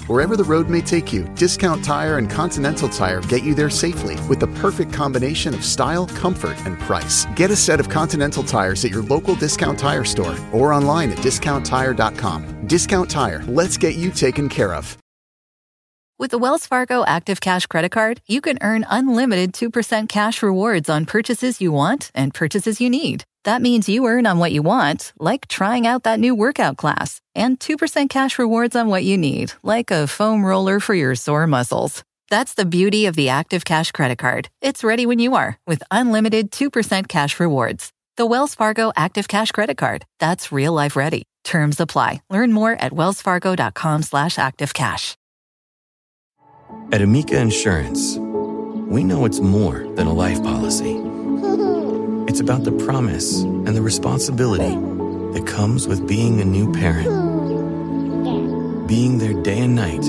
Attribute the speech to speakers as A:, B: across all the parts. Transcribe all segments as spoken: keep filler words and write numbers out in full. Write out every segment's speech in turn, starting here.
A: Wherever the road may take you, Discount Tire and Continental Tire get you there safely with the perfect combination of style, comfort, and price. Get a set of Continental tires at your local Discount Tire store or online at discount tire dot com. Discount Tire, let's get you taken care of.
B: With the Wells Fargo Active Cash Credit Card, you can earn unlimited two percent cash rewards on purchases you want and purchases you need. That means you earn on what you want, like trying out that new workout class, and two percent cash rewards on what you need, like a foam roller for your sore muscles. That's the beauty of the Active Cash Credit Card. It's ready when you are, with unlimited two percent cash rewards. The Wells Fargo Active Cash Credit Card. That's real life ready. Terms apply. Learn more at wellsfargo.com slash activecash.
C: At Amica Insurance, we know it's more than a life policy. It's about the promise and the responsibility that comes with being a new parent. Being there day and night.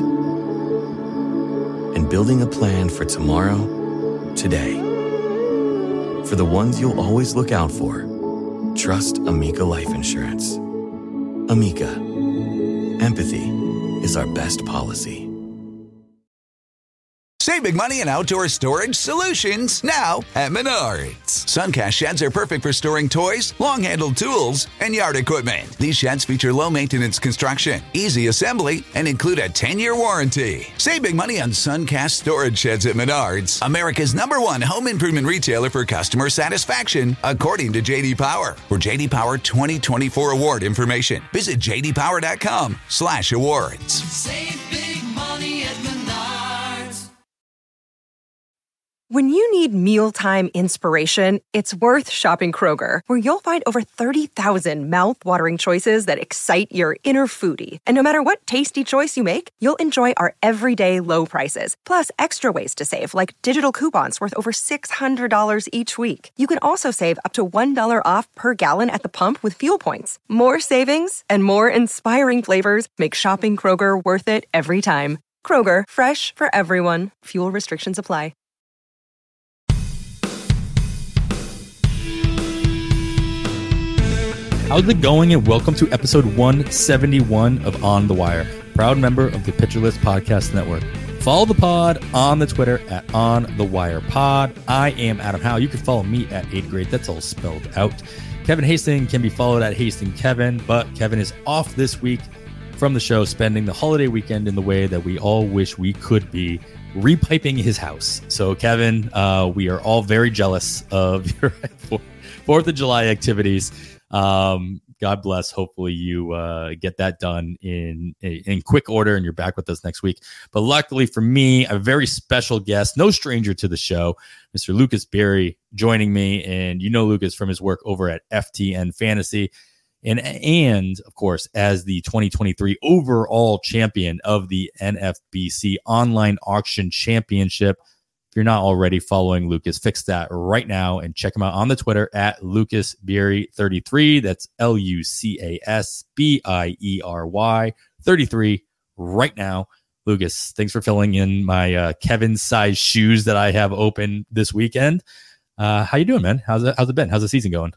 C: And building a plan for tomorrow, today. For the ones you'll always look out for, trust Amica Life Insurance. Amica. Empathy is our best policy.
D: Save big money in outdoor storage solutions now at Menards. Suncast sheds are perfect for storing toys, long-handled tools, and yard equipment. These sheds feature low-maintenance construction, easy assembly, and include a ten-year warranty. Save big money on Suncast storage sheds at Menards, America's number one home improvement retailer for customer satisfaction, according to J D Power. For J D Power twenty twenty-four award information, visit j d power dot com slash awards.
E: Save big money at Menards.
F: When you need mealtime inspiration, it's worth shopping Kroger, where you'll find over thirty thousand mouth-watering choices that excite your inner foodie. And no matter what tasty choice you make, you'll enjoy our everyday low prices, plus extra ways to save, like digital coupons worth over six hundred dollars each week. You can also save up to one dollar off per gallon at the pump with fuel points. More savings and more inspiring flavors make shopping Kroger worth it every time. Kroger, fresh for everyone. Fuel restrictions apply.
G: How's it going? And welcome to episode one seventy-one of On the Wire, proud member of the Pitcher List Podcast Network. Follow the pod on the Twitter at On the Wire Pod. I am Adam Howe. You can follow me at eighth grade. That's all spelled out. Kevin Hastings can be followed at Hastings Kevin, but Kevin is off this week from the show, spending the holiday weekend in the way that we all wish we could be, repiping his house. So, Kevin, uh, we are all very jealous of your fourth of July activities. Um, God bless. Hopefully you uh, get that done in in quick order and you're back with us next week. But luckily for me, a very special guest, no stranger to the show, Mister Lucas Berry, joining me. And you know Lucas from his work over at F T N Fantasy. And, and of course, as the twenty twenty-three overall champion of the N F B C Online Auction Championship. If you're not already following Lucas, fix that right now and check him out on the Twitter at Lucas Beery thirty-three. That's L U C A S B I E R Y thirty-three right now. Lucas, thanks for filling in my uh, Kevin size shoes that I have open this weekend. Uh, how you doing, man? How's it, how's it been? How's the season going?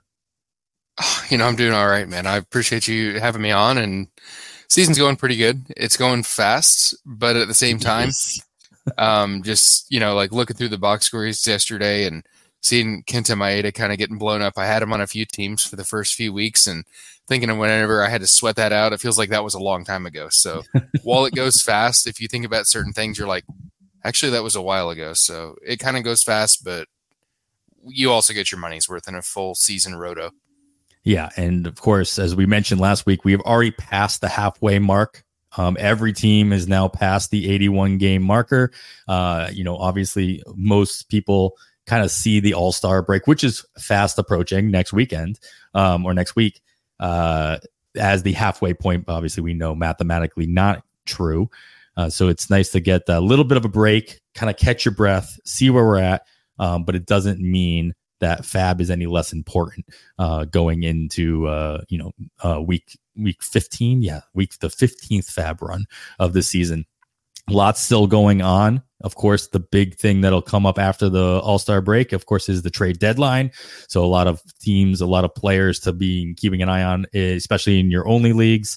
H: Oh, you know, I'm doing all right, man. I appreciate you having me on, and season's going pretty good. It's going fast, but at the same time, yes. Um, just, you know, like looking through the box scores yesterday and seeing Kenta Maeda kind of getting blown up. I had him on a few teams for the first few weeks and thinking of whenever I had to sweat that out, it feels like that was a long time ago. So while it goes fast, if you think about certain things, you're like, actually, that was a while ago. So it kind of goes fast, but you also get your money's worth in a full season roto.
G: Yeah. And of course, as we mentioned last week, we have already passed the halfway mark. Um, every team is now past the eighty-one game marker. Uh, you know, obviously most people kind of see the All-Star break, which is fast approaching next weekend um, or next week uh, as the halfway point. Obviously, we know mathematically not true. Uh, so it's nice to get a little bit of a break, kind of catch your breath, see where we're at. Um, but it doesn't mean that Fab is any less important uh, going into, uh, you know, uh, week week fifteen. Yeah, week the fifteenth Fab run of the season. Lots still going on. Of course, the big thing that'll come up after the All-Star break, of course, is the trade deadline. So a lot of teams, a lot of players to be keeping an eye on, especially in your only leagues.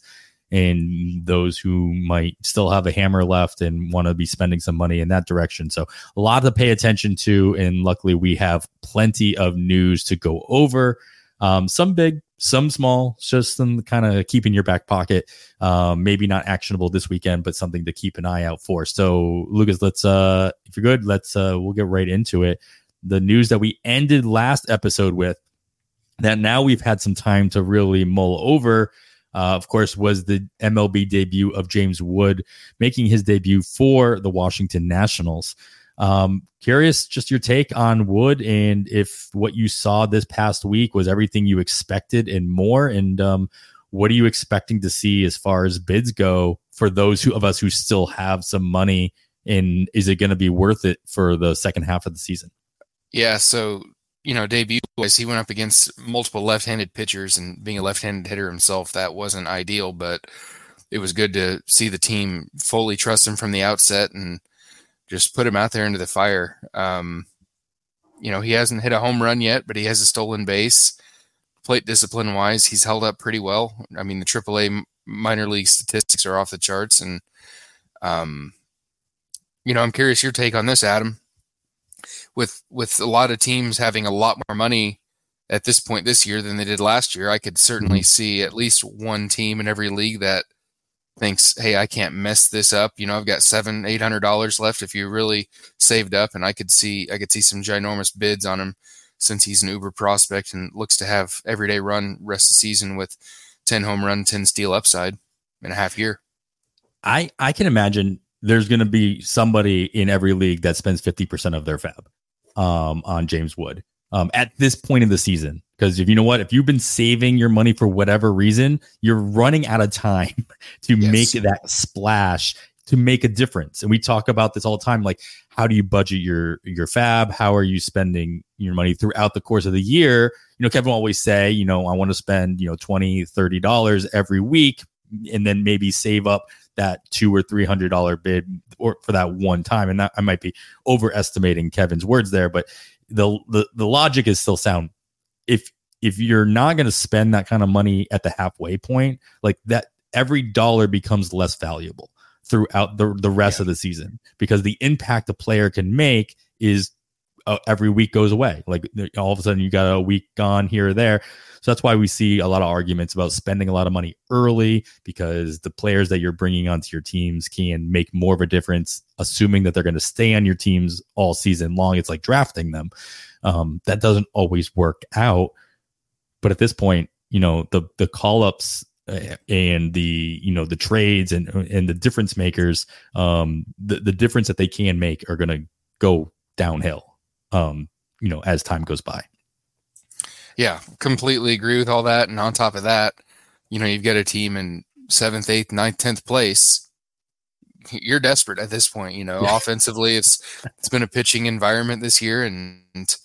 G: and those who might still have a hammer left and want to be spending some money in that direction. So a lot to pay attention to, and luckily we have plenty of news to go over. Um, some big, some small, just some kind of keep in your back pocket. Um, maybe not actionable this weekend, but something to keep an eye out for. So Lucas, let's, uh, if you're good, let's, uh, we'll get right into it. The news that we ended last episode with, that now we've had some time to really mull over, uh, of course, was the M L B debut of James Wood, making his debut for the Washington Nationals. Um, curious just your take on Wood, and if what you saw this past week was everything you expected and more, and um, what are you expecting to see as far as bids go for those who, of us who still have some money, and is it going to be worth it for the second half of the season?
H: Yeah, so, you know, debut-wise, he went up against multiple left-handed pitchers, and being a left-handed hitter himself, that wasn't ideal, but it was good to see the team fully trust him from the outset and just put him out there into the fire. Um, you know, he hasn't hit a home run yet, but he has a stolen base. Plate discipline-wise, he's held up pretty well. I mean, the triple A minor league statistics are off the charts, and, um, you know, I'm curious your take on this, Adam. With with a lot of teams having a lot more money at this point this year than they did last year, I could certainly see at least one team in every league that thinks, hey, I can't mess this up. You know, I've got seven, eight hundred dollars left if you really saved up, and I could see I could see some ginormous bids on him since he's an uber prospect and looks to have everyday run rest of the season with ten home run, ten steal upside in a half year.
G: I I can imagine there's going to be somebody in every league that spends fifty percent of their fab um, on James Wood um, at this point in the season. Because if you know what, if you've been saving your money for whatever reason, you're running out of time to yes. make that splash, to make a difference. And we talk about this all the time. Like, how do you budget your, your fab? How are you spending your money throughout the course of the year? You know, Kevin will always say, you know, I want to spend, you know, twenty, thirty dollars every week, and then maybe save up that two or three hundred dollar bid or for that one time. And that I might be overestimating Kevin's words there, but the, the, the logic is still sound. If, if you're not going to spend that kind of money at the halfway point, like that, every dollar becomes less valuable throughout the, the rest yeah. of the season, because the impact a player can make is uh, every week goes away. Like all of a sudden you got a week gone here or there. So that's why we see a lot of arguments about spending a lot of money early, because the players that you're bringing onto your teams can make more of a difference, assuming that they're going to stay on your teams all season long. It's like drafting them. Um, that doesn't always work out. But at this point, you know, the, the call ups and the, you know, the trades and, and the difference makers, um, the, the difference that they can make are going to go downhill, um, you know, as time goes by.
H: Yeah, completely agree with all that. And on top of that, you know, you've got a team in seventh, eighth, ninth, tenth place. You're desperate at this point. You know, yeah. offensively, it's it's been a pitching environment this year, and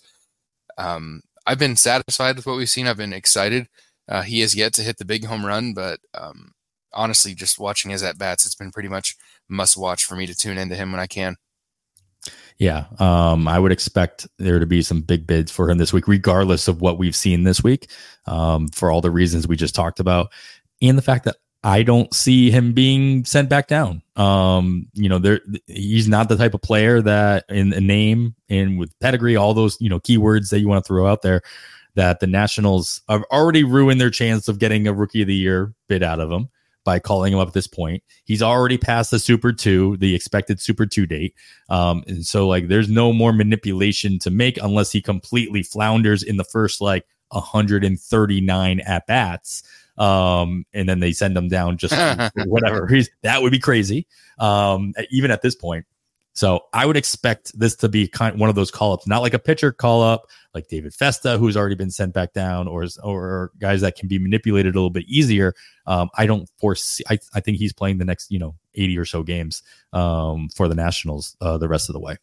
H: um, I've been satisfied with what we've seen. I've been excited. Uh, he has yet to hit the big home run, but um, honestly, just watching his at bats, it's been pretty much must watch for me to tune into him when I can.
G: Yeah, um, I would expect there to be some big bids for him this week, regardless of what we've seen this week, um, for all the reasons we just talked about, and the fact that I don't see him being sent back down. Um, you know, there he's not the type of player that in a name and with pedigree, all those, you know, keywords that you want to throw out there, that the Nationals have already ruined their chance of getting a Rookie of the Year bid out of him by calling him up at this point. He's already passed the Super two, the expected Super two date. Um, and so like, there's no more manipulation to make unless he completely flounders in the first, like one hundred thirty-nine at bats. Um, and then they send him down just whatever. He's, that would be crazy. Um, even at this point. So I would expect this to be kind of one of those call-ups, not like a pitcher call-up like David Festa, who's already been sent back down, or or guys that can be manipulated a little bit easier. Um, I don't foresee. I, I think he's playing the next, you know, eighty or so games um, for the Nationals uh, the rest of the way.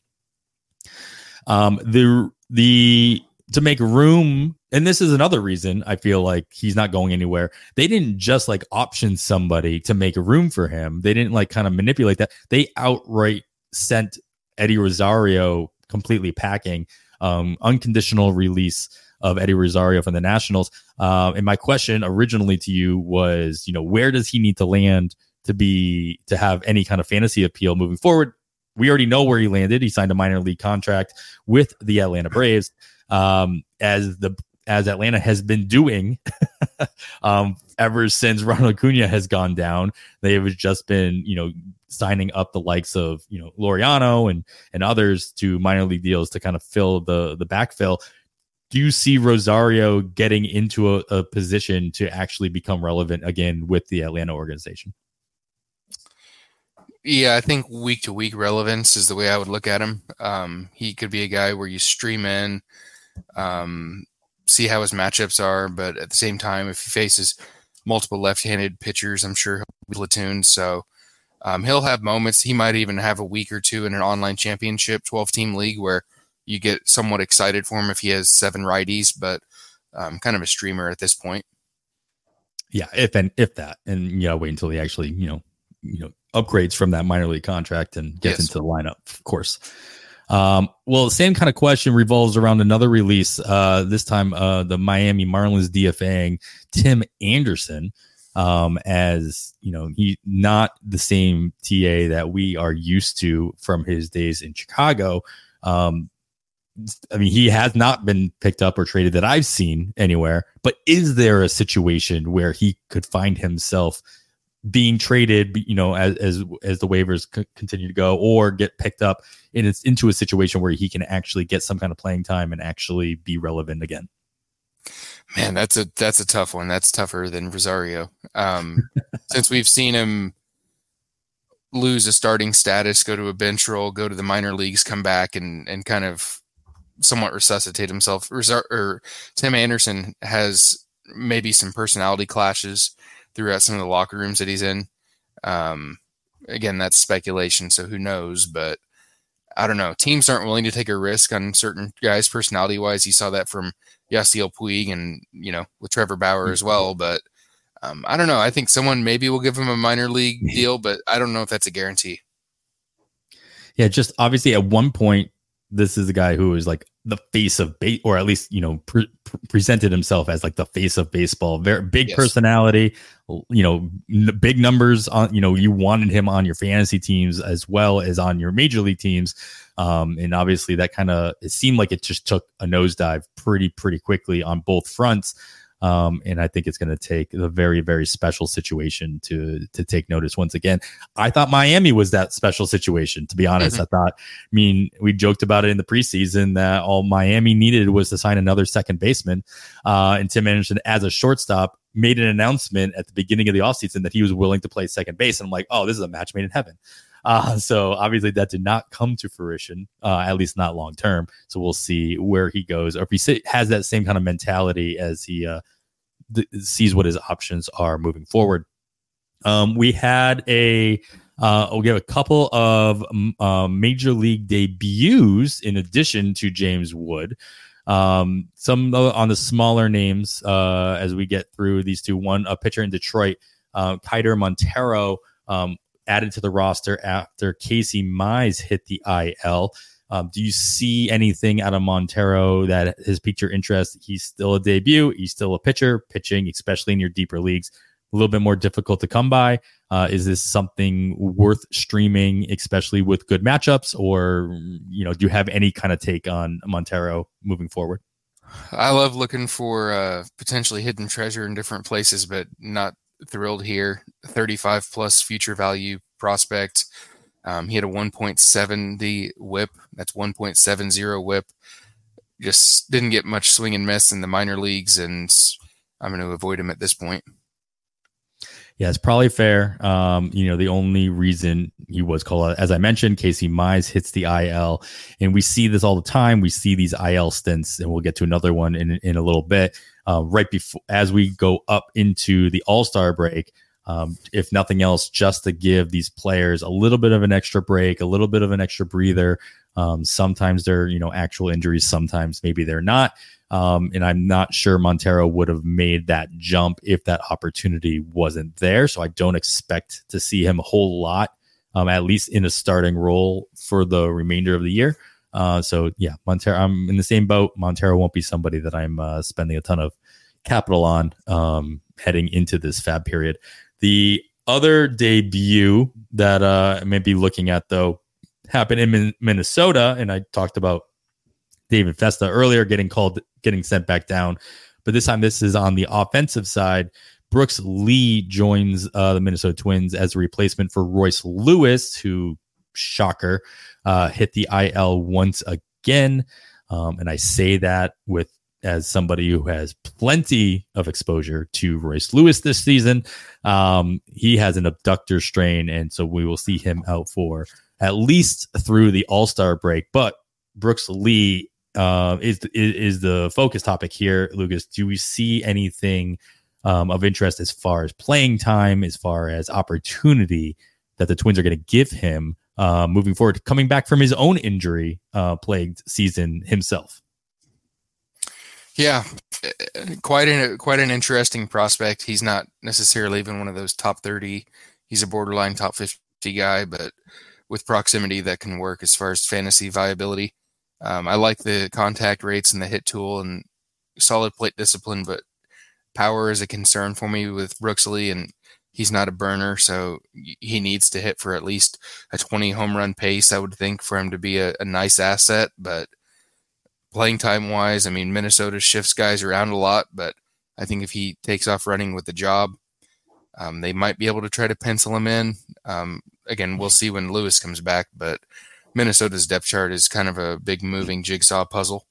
G: Um, the the to make room, and this is another reason I feel like he's not going anywhere. They didn't just like option somebody to make room for him. They didn't like kind of manipulate that. They outright sent Eddie Rosario completely packing, um, unconditional release of Eddie Rosario from the Nationals. Uh, and my question originally to you was, you know, where does he need to land to be to have any kind of fantasy appeal moving forward? We already know where he landed. He signed a minor league contract with the Atlanta Braves, um, as the as Atlanta has been doing um, ever since Ronald Acuna has gone down. They've just been, you know, signing up the likes of, you know, Laureano and and others to minor league deals to kind of fill the the backfill. Do you see Rosario getting into a, a position to actually become relevant again with the Atlanta organization?
H: Yeah, I think week to week relevance is the way I would look at him. Um, he could be a guy where you stream in, um, see how his matchups are, but at the same time, if he faces multiple left-handed pitchers, I'm sure he'll be platooned. So um, he'll have moments. He might even have a week or two in an online championship twelve-team league where you get somewhat excited for him if he has seven righties, but um, kind of a streamer at this point.
G: Yeah, if and if that, and yeah, wait until he actually, you know, you know, upgrades from that minor league contract and gets yes. into the lineup, of course. Um, well, the same kind of question revolves around another release. Uh, this time, uh, the Miami Marlins DFAing Tim Anderson, um, as you know, he not the same T A that we are used to from his days in Chicago. Um, I mean, he has not been picked up or traded that I've seen anywhere, but is there a situation where he could find himself being traded, you know, as as, as the waivers c- continue to go, or get picked up and it's into a situation where he can actually get some kind of playing time and actually be relevant again?
H: Man, that's a that's a tough one. That's tougher than Rosario. Um, since we've seen him lose a starting status, go to a bench role, go to the minor leagues, come back and and kind of somewhat resuscitate himself. Rosar- or Tim Anderson has maybe some personality clashes throughout some of the locker rooms that he's in. Um, again, that's speculation, so who knows? But I don't know. Teams aren't willing to take a risk on certain guys personality-wise. You saw that from Yasiel Puig and, you know, with Trevor Bauer as well. But um, I don't know. I think someone maybe will give him a minor league deal, but I don't know if that's a guarantee.
G: Yeah, just obviously at one point, this is a guy who is like the face of base, or at least, you know, pre- presented himself as like the face of baseball. Very big yes. personality, you know, n- big numbers on, you know, you wanted him on your fantasy teams as well as on your major league teams. Um, and obviously that kind of, it seemed like it just took a nosedive pretty, pretty quickly on both fronts. Um, and I think it's going to take a very, very special situation to to take notice once again. I thought Miami was that special situation, to be honest. Mm-hmm. I thought, I mean, we joked about it in the preseason that all Miami needed was to sign another second baseman. Uh, and Tim Anderson, as a shortstop, made an announcement at the beginning of the offseason that he was willing to play second base. And I'm like, oh, this is a match made in heaven. Uh, so obviously that did not come to fruition, uh, at least not long term. So we'll see where he goes, or if he sit, has that same kind of mentality as he uh, th- sees what his options are moving forward. Um, we had a uh, we have a couple of uh, major league debuts in addition to James Wood. Um, some on the smaller names uh, as we get through these two. One, a pitcher in Detroit, uh, Keider Montero. Um, added to the roster after Casey Mize hit the I L. Um, do you see anything out of Montero that has piqued your interest? He's still a debut. He's still a pitcher. Pitching, especially in your deeper leagues, a little bit more difficult to come by. Uh, is this something worth streaming, especially with good matchups? Or, you know, do you have any kind of take on Montero moving forward?
H: I love looking for uh, potentially hidden treasure in different places, but not thrilled here. thirty-five plus future value prospect. Um, he had a one point seven the whip. That's one point seven oh whip. Just didn't get much swing and miss in the minor leagues, and I'm going to avoid him at this point.
G: Yeah, it's probably fair. Um, you know, the only reason he was called out, as I mentioned, Casey Mize hits the I L, and we see this all the time. We see these I L stints, and we'll get to another one in in a little bit. Uh, right before, as we go up into the All-Star break, um, if nothing else, just to give these players a little bit of an extra break, a little bit of an extra breather. Um, sometimes they're, you know, actual injuries. Sometimes maybe they're not. Um, and I'm not sure Montero would have made that jump if that opportunity wasn't there. So I don't expect to see him a whole lot, um, at least in a starting role for the remainder of the year. Uh, so yeah, Montero, I'm in the same boat. Montero won't be somebody that I'm uh, spending a ton of capital on um, heading into this fab period. The other debut that uh, I may be looking at, though, happened in Min- Minnesota, and I talked about David Festa earlier getting called, getting sent back down. But this time, this is on the offensive side. Brooks Lee joins uh, the Minnesota Twins as a replacement for Royce Lewis, who, shocker, uh, hit the I L once again. Um, and I say that with as somebody who has plenty of exposure to Royce Lewis this season. Um, he has an abductor strain, and so we will see him out for at least through the All-Star break. But Brooks Lee uh, is, is is the focus topic here. Lucas, do we see anything um, of interest as far as playing time, as far as opportunity that the Twins are going to give him uh, moving forward, coming back from his own injury uh, plagued season himself?
H: Yeah, quite an quite an interesting prospect. He's not necessarily even one of those top thirty. He's a borderline top fifty guy, but with proximity that can work as far as fantasy viability. Um, I like the contact rates and the hit tool and solid plate discipline, but power is a concern for me with Brooks Lee, and he's not a burner, so he needs to hit for at least a twenty home run pace, I would think, for him to be a, a nice asset. But playing time wise, I mean, Minnesota shifts guys around a lot, but I think if he takes off running with the job, um, they might be able to try to pencil him in. Um, again, we'll see when Lewis comes back, but Minnesota's depth chart is kind of a big moving jigsaw puzzle.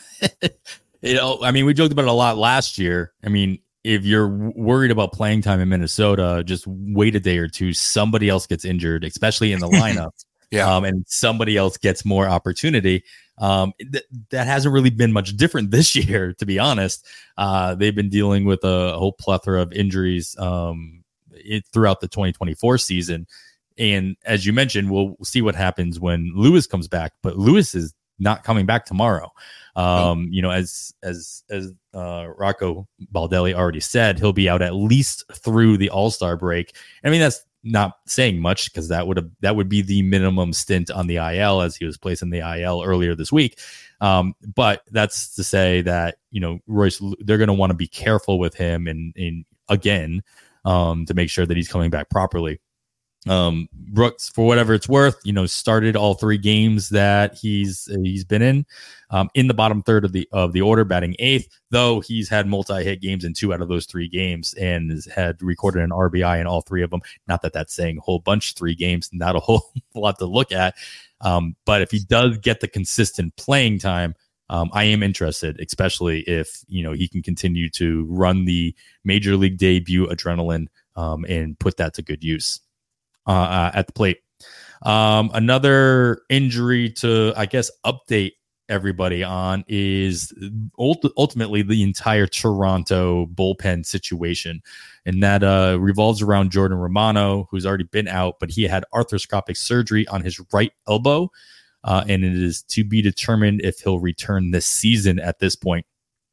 G: You know, I mean, we joked about it a lot last year. I mean, if you're worried about playing time in Minnesota, just wait a day or two. Somebody else gets injured, especially in the lineup. Yeah. Um, and somebody else gets more opportunity. Um, th- that hasn't really been much different this year, to be honest. Uh, they've been dealing with a whole plethora of injuries um, it, throughout the twenty twenty-four season. And as you mentioned, we'll see what happens when Lewis comes back. But Lewis is not coming back tomorrow. Um, you know, as as as uh, Rocco Baldelli already said, he'll be out at least through the All-Star break. I mean, that's not saying much because that would have that would be the minimum stint on the I L, as he was placed in the I L earlier this week. Um, but that's to say that, you know, Royce, they're going to want to be careful with him and, and again, um, to make sure that he's coming back properly. Um, Brooks, for whatever it's worth, you know, started all three games that he's he's been in, um, in the bottom third of the of the order, batting eighth. Though he's had multi-hit games in two out of those three games, and has had recorded an R B I in all three of them. Not that that's saying a whole bunch. Three games, not a whole lot to look at. Um, but if he does get the consistent playing time, um, I am interested, especially if you know he can continue to run the major league debut adrenaline um, and put that to good use. Uh, uh, at the plate. Um, another injury to, I guess, update everybody on is ult- ultimately the entire Toronto bullpen situation. And that uh, revolves around Jordan Romano, who's already been out, but he had arthroscopic surgery on his right elbow. Uh, and it is to be determined if he'll return this season at this point.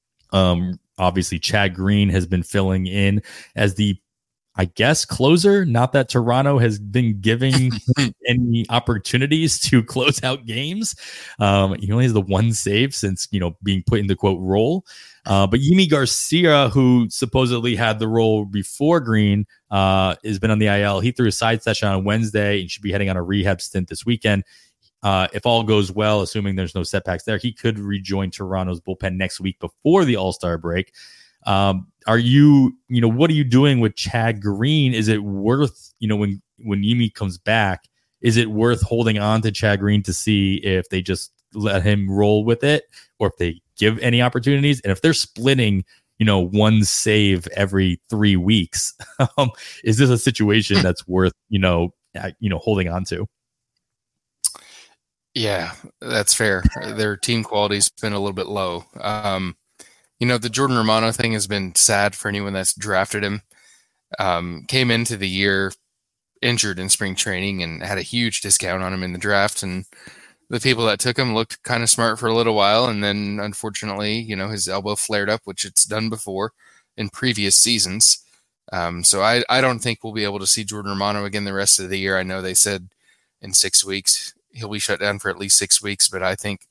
G: Um, obviously, Chad Green has been filling in as the I guess closer, not that Toronto has been giving any opportunities to close out games. Um, he only has the one save since, you know, being put in the quote role. Uh, but Yimi Garcia, who supposedly had the role before Green, uh, has been on the I L. He threw a side session on Wednesday and should be heading on a rehab stint this weekend. Uh, if all goes well, assuming there's no setbacks there, he could rejoin Toronto's bullpen next week before the All-Star break. Um, are you, you know, what are you doing with Chad Green? Is it worth, you know, when, when Yimi comes back, is it worth holding on to Chad Green to see if they just let him roll with it or if they give any opportunities? And if they're splitting, you know, one save every three weeks, um, is this a situation that's worth, you know, uh, you know, holding on to?
H: Yeah, that's fair. Their team quality's been a little bit low. Um, You know, the Jordan Romano thing has been sad for anyone that's drafted him. Um, came into the year injured in spring training and had a huge discount on him in the draft. And the people that took him looked kind of smart for a little while. And then, unfortunately, you know, his elbow flared up, which it's done before in previous seasons. Um, so I, I don't think we'll be able to see Jordan Romano again the rest of the year. I know they said in six weeks he'll be shut down for at least six weeks, but I think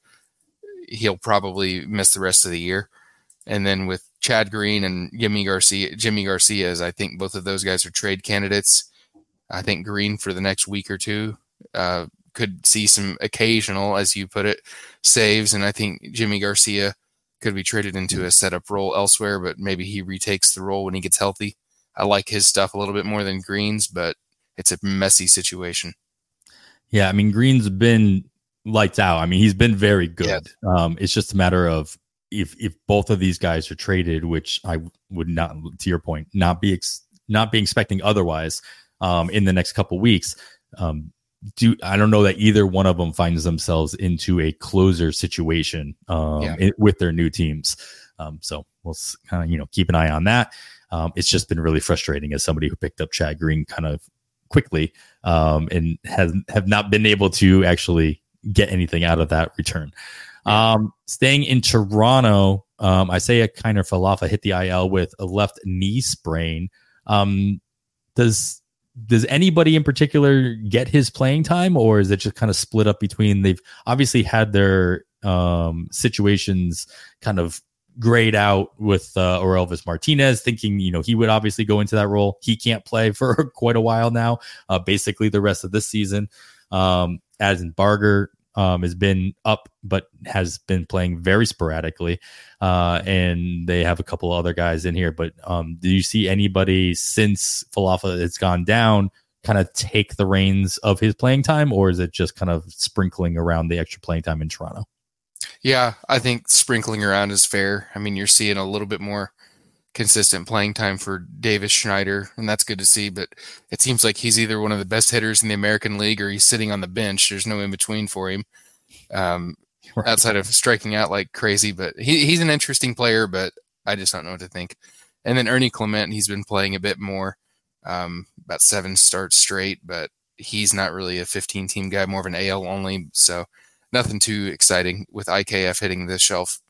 H: he'll probably miss the rest of the year. And then with Chad Green and Jimmy Garcia, Jimmy Garcias, I think both of those guys are trade candidates. I think Green for the next week or two uh, could see some occasional, as you put it, saves. And I think Jimmy Garcia could be traded into a setup role elsewhere, but maybe he retakes the role when he gets healthy. I like his stuff a little bit more than Green's, but it's a messy situation.
G: Yeah, I mean, Green's been lights out. I mean, he's been very good. Yeah. Um, it's just a matter of if if both of these guys are traded, which I would not, to your point, not be ex- not be expecting otherwise um, in the next couple weeks. Um, do I don't know that either one of them finds themselves into a closer situation um, yeah. in, with their new teams. Um, so we'll kind of you know keep an eye on that. Um, it's just been really frustrating as somebody who picked up Chad Green kind of quickly um, and has have not been able to actually get anything out of that return. Yeah. Um, staying in Toronto, um, Isaiah Kiner Falefa hit the I L with a left knee sprain. Um, does does anybody in particular get his playing time, or is it just kind of split up between? They've obviously had their um, situations kind of grayed out with uh, Orelvis Martinez, thinking you know he would obviously go into that role. He can't play for quite a while now, uh, basically the rest of this season. Um, as in Barger um, has been up, but has been playing very sporadically. Uh, and they have a couple other guys in here, but um, do you see anybody since Falefa has gone down kind of take the reins of his playing time, or is it just kind of sprinkling around the extra playing time in Toronto?
H: Yeah, I think sprinkling around is fair. I mean, you're seeing a little bit more consistent playing time for Davis Schneider, and that's good to see, but it seems like he's either one of the best hitters in the American League or he's sitting on the bench. There's no in between for him um, right. outside of striking out like crazy, but he, he's an interesting player, but I just don't know what to think. And then Ernie Clement, he's been playing a bit more, um, about seven starts straight, but he's not really a fifteen team guy, more of an A L only. So nothing too exciting with I K F hitting the shelf.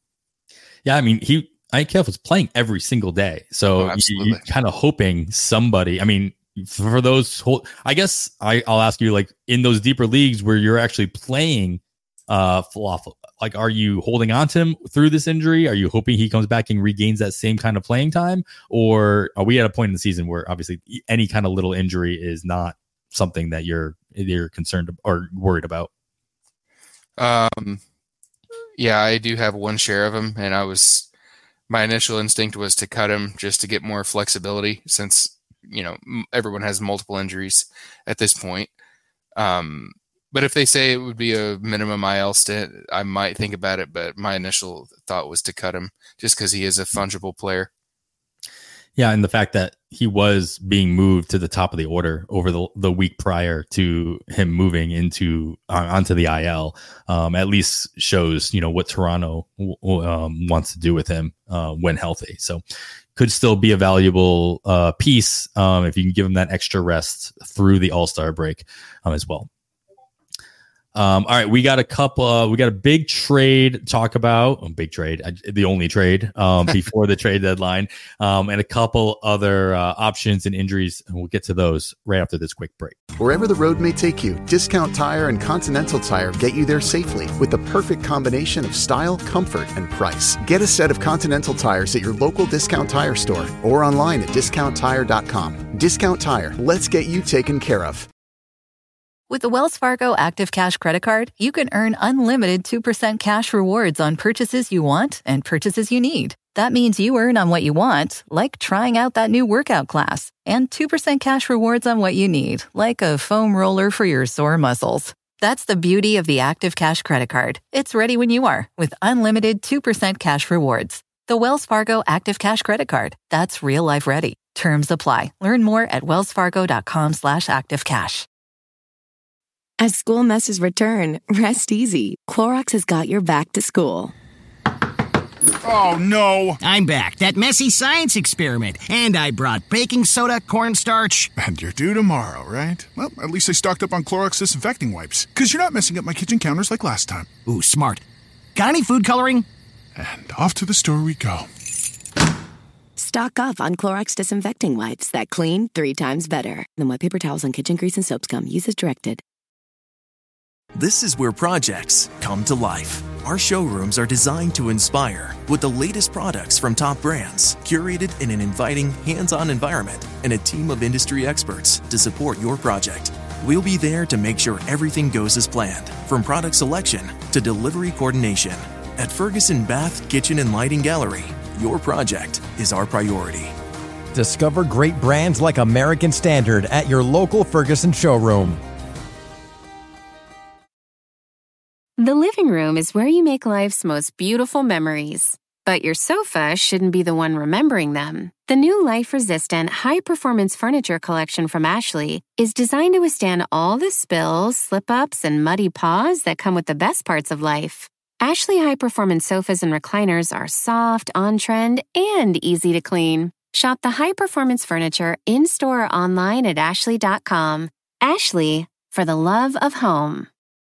G: Yeah. I mean, he, I K F was playing every single day. So oh, you, you're kind of hoping somebody, I mean, for those whole, I guess I, I'll ask you, like in those deeper leagues where you're actually playing uh, Falafel, like, are you holding on to him through this injury? Are you hoping he comes back and regains that same kind of playing time? Or are we at a point in the season where obviously any kind of little injury is not something that you're, you're concerned or worried about?
H: Um, yeah, I do have one share of him, and I was, my initial instinct was to cut him just to get more flexibility since, you know, everyone has multiple injuries at this point. Um, but if they say it would be a minimum I L stint, I might think about it, but my initial thought was to cut him just because he is a fungible player.
G: Yeah, and the fact that he was being moved to the top of the order over the the week prior to him moving into uh, onto the I L, um, at least shows you know what Toronto w- um, wants to do with him uh, when healthy. So, could still be a valuable uh, piece um, if you can give him that extra rest through the All-Star break um, as well. Um, all right, we got a couple. Uh, we got a big trade to talk about. Oh, big trade, the only trade um, before the trade deadline, um, and a couple other uh, options and injuries, and we'll get to those right after this quick break.
A: Wherever the road may take you, Discount Tire and Continental Tire get you there safely with the perfect combination of style, comfort, and price. Get a set of Continental tires at your local Discount Tire store or online at discount tire dot com. Discount Tire, let's get you taken care of.
B: With the Wells Fargo Active Cash Credit Card, you can earn unlimited two percent cash rewards on purchases you want and purchases you need. That means you earn on what you want, like trying out that new workout class, and two percent cash rewards on what you need, like a foam roller for your sore muscles. That's the beauty of the Active Cash Credit Card. It's ready when you are with unlimited two percent cash rewards. The Wells Fargo Active Cash Credit Card. That's real life ready. Terms apply. Learn more at wellsfargo.com slash activecash.
I: As school messes return, rest easy. Clorox has got your back to school.
J: Oh, no.
K: I'm back. That messy science experiment. And I brought baking soda, cornstarch.
J: And you're due tomorrow, right? Well, at least I stocked up on Clorox disinfecting wipes. Because you're not messing up my kitchen counters like last time.
K: Ooh, smart. Got any food coloring?
J: And off to the store we go.
I: Stock up on Clorox disinfecting wipes that clean three times better than what paper towels and kitchen grease and soaps come. Use as directed.
L: This is where projects come to life. Our showrooms are designed to inspire with the latest products from top brands, curated in an inviting, hands-on environment, and a team of industry experts to support your project. We'll be there to make sure everything goes as planned, from product selection to delivery coordination. At Ferguson Bath, Kitchen and Lighting Gallery, your project is our priority.
M: Discover great brands like American Standard at your local Ferguson showroom.
I: The living room is where you make life's most beautiful memories. But your sofa shouldn't be the one remembering them. The new life-resistant, high-performance furniture collection from Ashley is designed to withstand all the spills, slip-ups, and muddy paws that come with the best parts of life. Ashley high-performance sofas and recliners are soft, on-trend, and easy to clean. Shop the high-performance furniture in-store or online at ashley dot com. Ashley, for the love of home.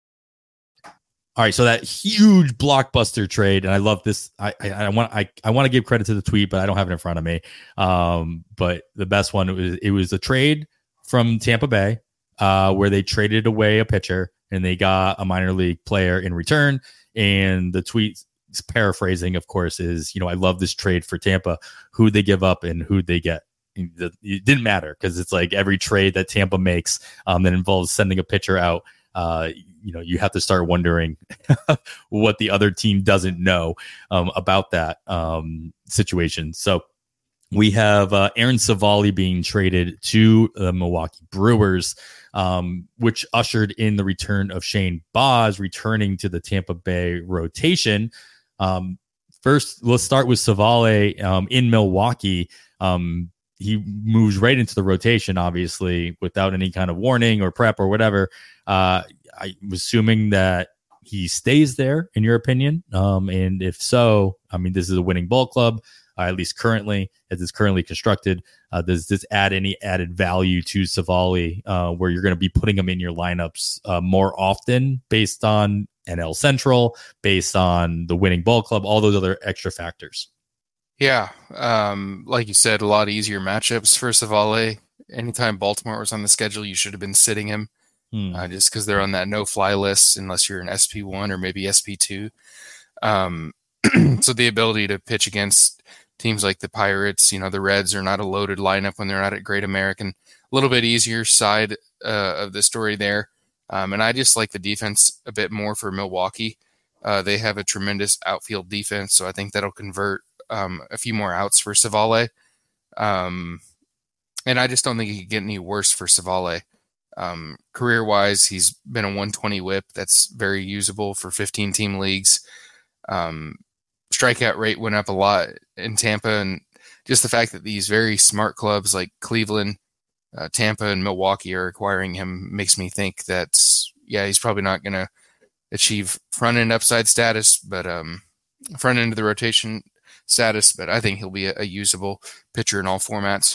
G: All right, so that huge blockbuster trade, and I love this. I I, I want I, I want to give credit to the tweet, but I don't have it in front of me. Um, but the best one it was it was a trade from Tampa Bay, uh, where they traded away a pitcher and they got a minor league player in return. And the tweet, paraphrasing, of course, is, you know, I love this trade for Tampa. Who'd they give up and who'd they get? It didn't matter, because it's like every trade that Tampa makes um, that involves sending a pitcher out. Uh, you know, you have to start wondering what the other team doesn't know um, about that um, situation. So we have uh, Aaron Civale being traded to the Milwaukee Brewers, um, which ushered in the return of Shane Baz, returning to the Tampa Bay rotation. Um, first, let's start with Civale um, in Milwaukee. Um, he moves right into the rotation, obviously, without any kind of warning or prep or whatever. Uh, I'm assuming that he stays there, in your opinion. Um, and if so, I mean, this is a winning ball club, uh, at least currently, as it's currently constructed. Uh, does this add any added value to Civale, uh, where you're going to be putting him in your lineups uh, more often based on N L Central, based on the winning ball club, all those other extra factors?
H: Yeah, um, like you said, a lot easier matchups for Civale. Anytime Baltimore was on the schedule, you should have been sitting him. Hmm. Uh, just because they're on that no-fly list, unless you're an S P one or maybe S P two. Um, so the ability to pitch against teams like the Pirates, you know, the Reds are not a loaded lineup when they're not at Great American. A little bit easier side uh, of the story there. Um, and I just like the defense a bit more for Milwaukee. Uh, they have a tremendous outfield defense, so I think that'll convert um, a few more outs for Civale. Um, and I just don't think it could get any worse for Civale. Um, career-wise, he's been a one twenty whip. That's very usable for fifteen-team leagues. Um, strikeout rate went up a lot in Tampa, and just the fact that these very smart clubs like Cleveland, uh, Tampa, and Milwaukee are acquiring him makes me think that, yeah, he's probably not going to achieve front-end upside status, but um, front-end of the rotation status, but I think he'll be a, a usable pitcher in all formats.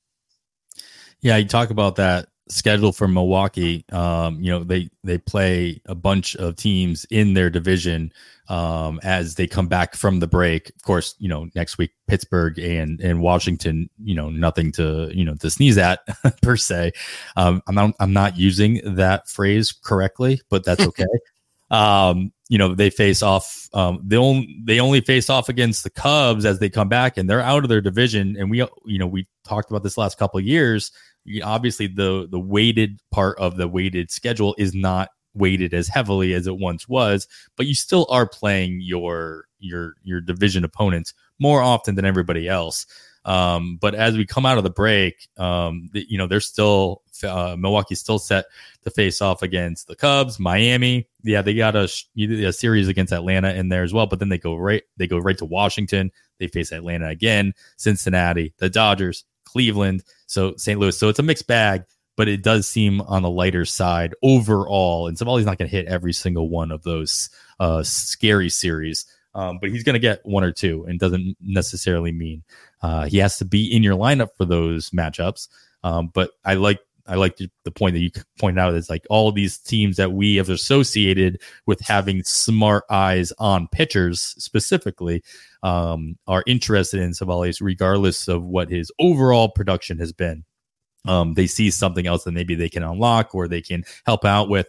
G: Yeah, you talk about that schedule for Milwaukee. Um, you know, they they play a bunch of teams in their division um, as they come back from the break. Of course, you know, next week Pittsburgh and and Washington. You know, nothing to you know to sneeze at per se. Um, I'm not I'm not using that phrase correctly, but that's okay. um, you know, they face off. Um, they only they only face off against the Cubs as they come back, and they're out of their division. And we you know we talked about this last couple of years. Obviously, the the weighted part of the weighted schedule is not weighted as heavily as it once was, but you still are playing your your your division opponents more often than everybody else. Um, but as we come out of the break, um, the, you know, they're still uh, Milwaukee's still set to face off against the Cubs, Miami. Yeah, they got a, a series against Atlanta in there as well, but then they go right they go right to Washington. They face Atlanta again, Cincinnati, the Dodgers, Cleveland, so Saint Louis. So it's a mixed bag, but it does seem on the lighter side overall. And Civale's not going to hit every single one of those uh, scary series, um, but he's going to get one or two, and doesn't necessarily mean uh, he has to be in your lineup for those matchups. Um, but I like I like the, the point that you pointed out is like all these teams that we have associated with having smart eyes on pitchers specifically um, are interested in Civale, regardless of what his overall production has been. Um, they see something else that maybe they can unlock or they can help out with.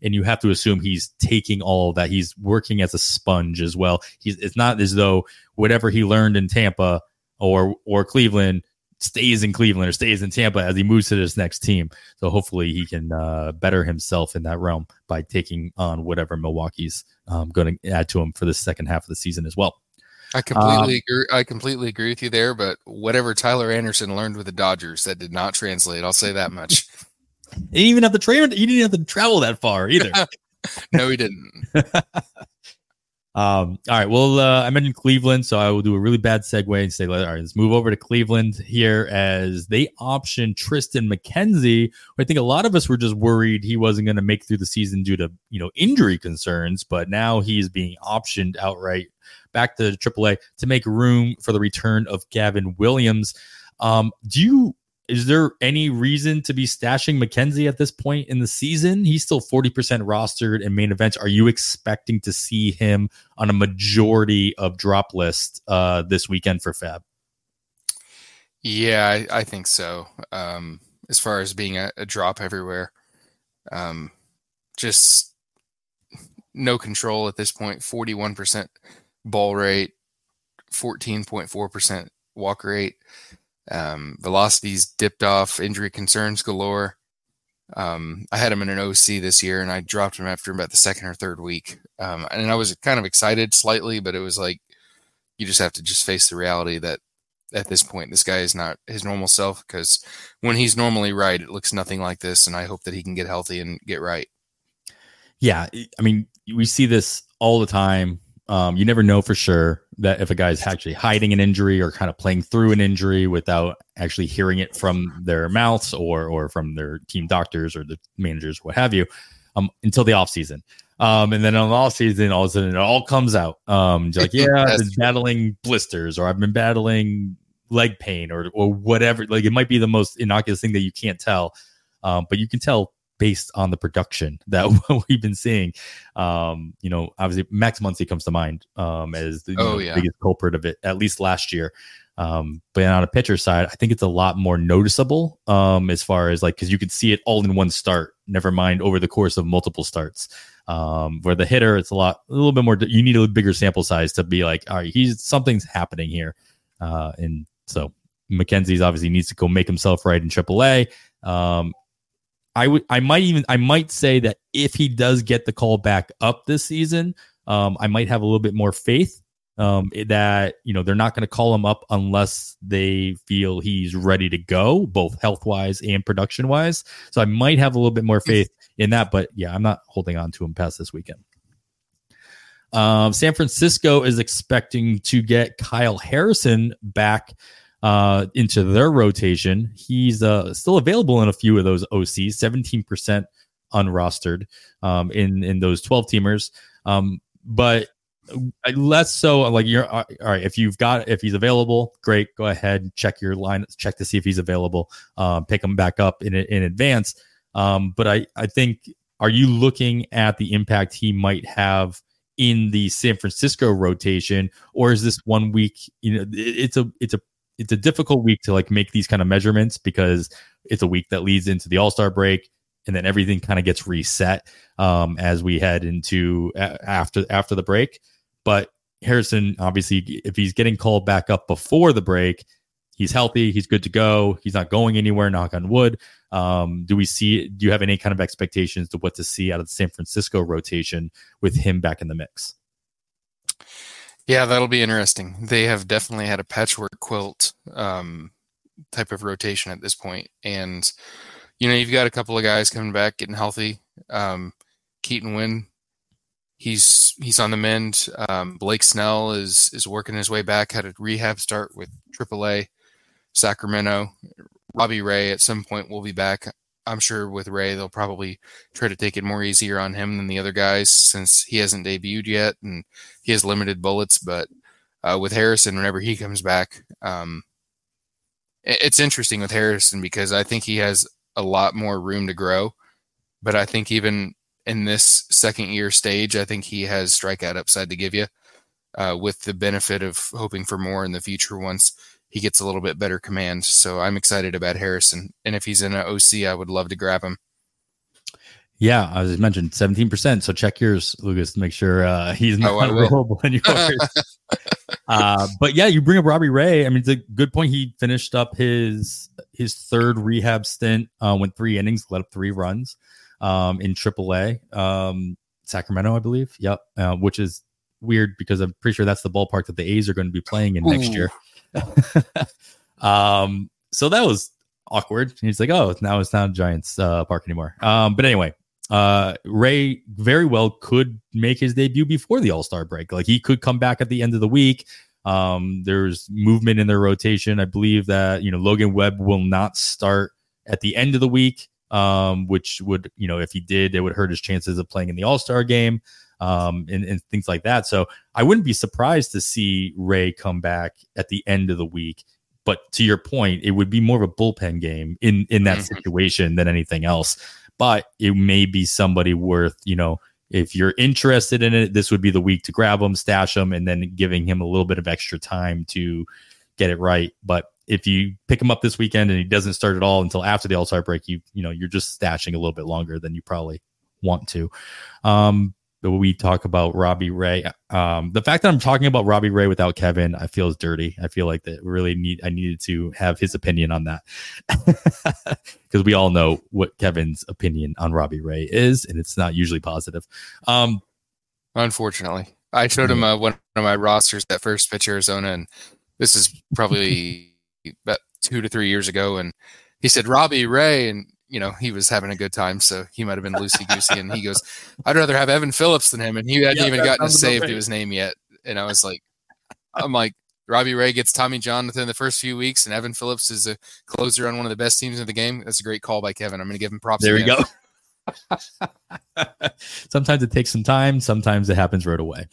G: and you have to assume he's taking all of that. He's working as a sponge as well. He's it's not as though whatever he learned in Tampa or or Cleveland stays in Cleveland or stays in Tampa as he moves to this next team. So hopefully he can uh, better himself in that realm by taking on whatever Milwaukee's um, going to add to him for the second half of the season as well.
H: I completely um, agree. I completely agree with you there, but whatever Tyler Anderson learned with the Dodgers, that did not translate. I'll say that much.
G: He didn't even have to train. He didn't have to travel that far either.
H: No, he didn't.
G: Um, all right. Well, uh, I mentioned Cleveland, so I will do a really bad segue and say, all right, let's move over to Cleveland here as they optioned Tristan McKenzie. I think a lot of us were just worried he wasn't going to make through the season due to, you know, injury concerns, but now he's being optioned outright back to triple A to make room for the return of Gavin Williams. Um, do you, Is there any reason to be stashing McKenzie at this point in the season? He's still forty percent rostered in main events. Are you expecting to see him on a majority of drop list uh, this weekend for Fab?
H: Yeah, I, I think so. Um, as far as being a, a drop everywhere, um, just no control at this point. forty-one percent ball rate, fourteen point four percent walk rate. Um, velocities dipped off, injury concerns galore. Um, I had him in an O C this year and I dropped him after about the second or third week. Um, and I was kind of excited slightly, but it was like, you just have to just face the reality that at this point, this guy is not his normal self, because when he's normally right, it looks nothing like this. And I hope that he can get healthy and get right.
G: Yeah. I mean, we see this all the time. Um, you never know for sure that if a guy's actually hiding an injury or kind of playing through an injury without actually hearing it from their mouths or or from their team doctors or the managers, what have you, um, until the offseason. Um, and then on the offseason, all of a sudden it all comes out. Um, like, yeah, I've been battling blisters or I've been battling leg pain or or whatever. Like, it might be the most innocuous thing that you can't tell, um, but you can tell based on the production that we've been seeing. Um, you know, obviously Max Muncy comes to mind um, as the,
H: oh,
G: know,
H: yeah.
G: biggest culprit of it, at least last year. Um, but on a pitcher side, I think it's a lot more noticeable um, as far as like, because you could see it all in one start, never mind over the course of multiple starts. Um, where the hitter, it's a lot, a little bit more, you need a bigger sample size to be like, all right, he's something's happening here. Uh, and so McKenzie's obviously needs to go make himself right in triple A. Um, I would, I might even, I might say that if he does get the call back up this season, um, I might have a little bit more faith um, that, you know, they're not going to call him up unless they feel he's ready to go, both health wise and production wise. So I might have a little bit more faith in that, but yeah, I'm not holding on to him past this weekend. Um, San Francisco is expecting to get Kyle Harrison back uh, into their rotation. He's uh, still available in a few of those O Cs, seventeen percent unrostered um, in, in those twelve teamers. Um, but less so like you're all right. If you've got, if he's available, great. Go ahead, check your line, check to see if he's available, um, pick him back up in, in advance. Um, but I, I think, are you looking at the impact he might have in the San Francisco rotation, or is this one week, you know, it, it's a, it's a, it's a difficult week to like make these kind of measurements because it's a week that leads into the All-Star break and then everything kind of gets reset um, as we head into uh, after, after the break. But Harrison, obviously, if he's getting called back up before the break, he's healthy, he's good to go, he's not going anywhere, knock on wood. Um, do we see, do you have any kind of expectations to what to see out of the San Francisco rotation with him back in the mix?
H: Yeah, that'll be interesting. They have definitely had a patchwork quilt um, type of rotation at this point. And, you know, you've got a couple of guys coming back, getting healthy. Um, Keaton Wynn, he's he's on the mend. Um, Blake Snell is is working his way back, had a rehab start with triple A Sacramento. Robbie Ray at some point will be back. I'm sure with Ray, they'll probably try to take it more easier on him than the other guys since he hasn't debuted yet and he has limited bullets. But uh, with Harrison, whenever he comes back, um, it's interesting with Harrison because I think he has a lot more room to grow. But I think even in this second year stage, I think he has strikeout upside to give you uh, with the benefit of hoping for more in the future once he gets a little bit better command. So I'm excited about Harrison. And if he's in an O C, I would love to grab him.
G: Yeah, I was mentioned seventeen percent. So check yours, Lucas, to make sure uh, he's not
H: Oh,
G: available in yours. uh, but yeah, you bring up Robbie Ray. I mean, it's a good point. He finished up his his third rehab stint, uh, went three innings, let up three runs um, in triple A, um, Sacramento, I believe. Yep, uh, which is weird because I'm pretty sure that's the ballpark that the A's are going to be playing in Ooh. next year. um, so that was awkward. He's like, oh, now it's not Giants uh, park anymore. Um, but anyway. Uh, Ray very well could make his debut before the All-Star break. Like he could come back at the end of the week. Um, there's movement in their rotation. I believe that, you know, Logan Webb will not start at the end of the week, um, which would, you know, if he did, it would hurt his chances of playing in the All-Star game, um, and, and things like that. So I wouldn't be surprised to see Ray come back at the end of the week. But to your point, it would be more of a bullpen game in, in that mm-hmm. situation than anything else. But it may be somebody worth, you know, if you're interested in it, this would be the week to grab him, stash him, and then giving him a little bit of extra time to get it right. But if you pick him up this weekend and he doesn't start at all until after the All-Star break, you you know, you're just stashing a little bit longer than you probably want to. Um, but we talk about Robbie Ray. Um, the fact that I'm talking about Robbie Ray without Kevin, I feel is dirty. I feel like that really need I needed to have his opinion on that because we all know what Kevin's opinion on Robbie Ray is, and it's not usually positive. Um,
H: Unfortunately, I showed him uh, one of my rosters at First Pitch Arizona, and this is probably about two to three years ago, and he said Robbie Ray, and you know, he was having a good time, so he might have been loosey-goosey. And he goes, I'd rather have Evan Phillips than him. And he hadn't yeah, even gotten a save to his name yet. And I was like, I'm like, Robbie Ray gets Tommy John within the first few weeks, and Evan Phillips is a closer on one of the best teams in the game. That's a great call by Kevin. I'm going to give him props.
G: There
H: again.
G: we go. Sometimes it takes some time. Sometimes it happens right away.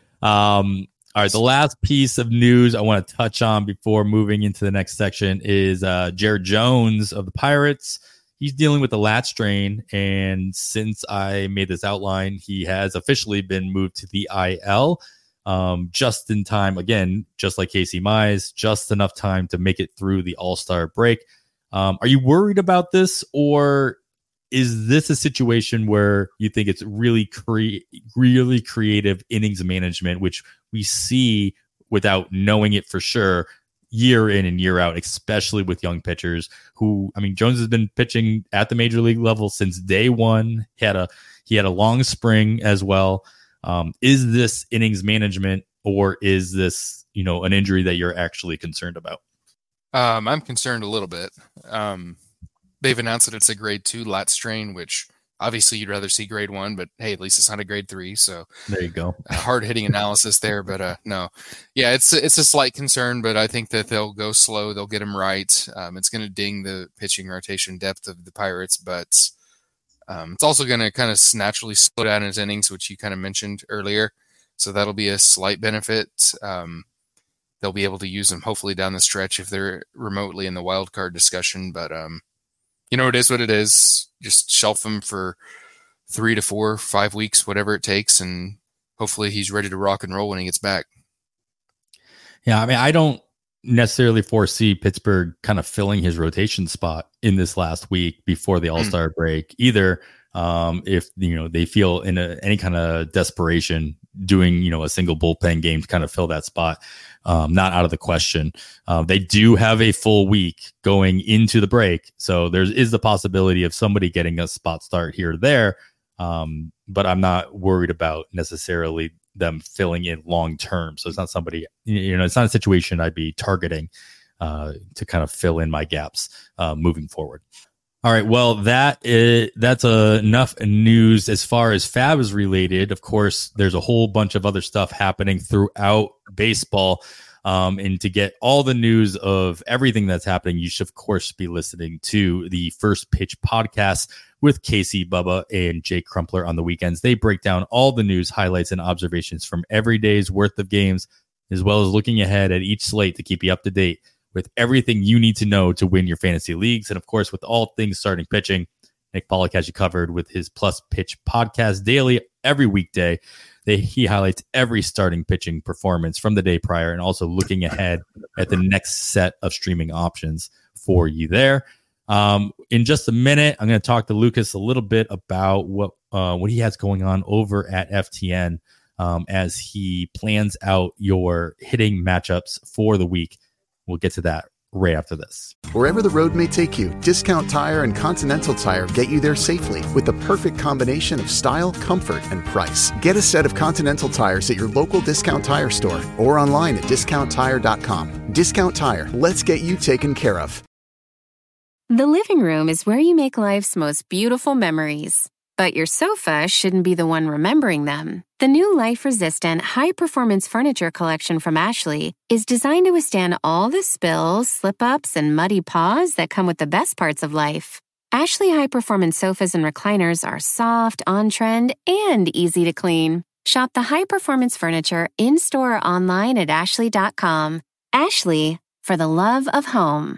G: Um, all right, the last piece of news I want to touch on before moving into the next section is uh, Jared Jones of the Pirates. He's dealing with the lat strain, and since I made this outline, he has officially been moved to the I L um, just in time. Again, just like Casey Mize, just enough time to make it through the All-Star break. Um, are you worried about this, or is this a situation where you think it's really, cre- really creative innings management, which we see without knowing it for sure year in and year out, especially with young pitchers who, I mean, Jones has been pitching at the major league level since day one. He had a, he had a long spring as well. Um, is this innings management, or is this, you know, an injury that you're actually concerned about?
H: Um, I'm concerned a little bit. Um, they've announced that it's a grade two lat strain, which obviously you'd rather see grade one, but hey, at least it's not a grade three. So
G: there you go.
H: Hard hitting analysis there, but uh, no, yeah, it's it's a slight concern, but I think that they'll go slow. They'll get him right. Um, it's going to ding the pitching rotation depth of the Pirates, but um, it's also going to kind of naturally slow down his innings, which you kind of mentioned earlier. So that'll be a slight benefit. Um, they'll be able to use him hopefully down the stretch if they're remotely in the wild card discussion, but um, you know, it is what it is. Just shelf him for three to four, five weeks, whatever it takes, and hopefully he's ready to rock and roll when he gets back.
G: Yeah, I mean, I don't necessarily foresee Pittsburgh kind of filling his rotation spot in this last week before the All-Star mm. break either. Um, if, you know, they feel in a, any kind of desperation doing, you know, a single bullpen game to kind of fill that spot, um, not out of the question. Uh, they do have a full week going into the break. So there is the possibility of somebody getting a spot start here or there. Um, but I'm not worried about necessarily them filling in long term. So it's not somebody, you know, it's not a situation I'd be targeting uh, to kind of fill in my gaps uh, moving forward. All right. Well, that is, that's uh, enough news as far as Fab is related. Of course, there's a whole bunch of other stuff happening throughout baseball. Um, and to get all the news of everything that's happening, you should, of course, be listening to the First Pitch podcast with Casey, Bubba, and Jake Crumpler on the weekends. They break down all the news, highlights, and observations from every day's worth of games, as well as looking ahead at each slate to keep you up to date with everything you need to know to win your fantasy leagues. And of course, with all things starting pitching, Nick Pollack has you covered with his Plus Pitch podcast daily every weekday. They, he highlights every starting pitching performance from the day prior and also looking ahead at the next set of streaming options for you there. Um, in just a minute, I'm going to talk to Lucas a little bit about what uh, what he has going on over at F T N um, as he plans out your hitting matchups for the week. We'll get to that right after this.
A: Wherever the road may take you, Discount Tire and Continental Tire get you there safely with the perfect combination of style, comfort, and price. Get a set of Continental tires at your local Discount Tire store or online at discount tire dot com. Discount Tire, let's get you taken care of.
I: The living room is where you make life's most beautiful memories. But your sofa shouldn't be the one remembering them. The new life-resistant, high-performance furniture collection from Ashley is designed to withstand all the spills, slip-ups, and muddy paws that come with the best parts of life. Ashley high-performance sofas and recliners are soft, on-trend, and easy to clean. Shop the high-performance furniture in-store or online at ashley dot com. Ashley, for the love of home.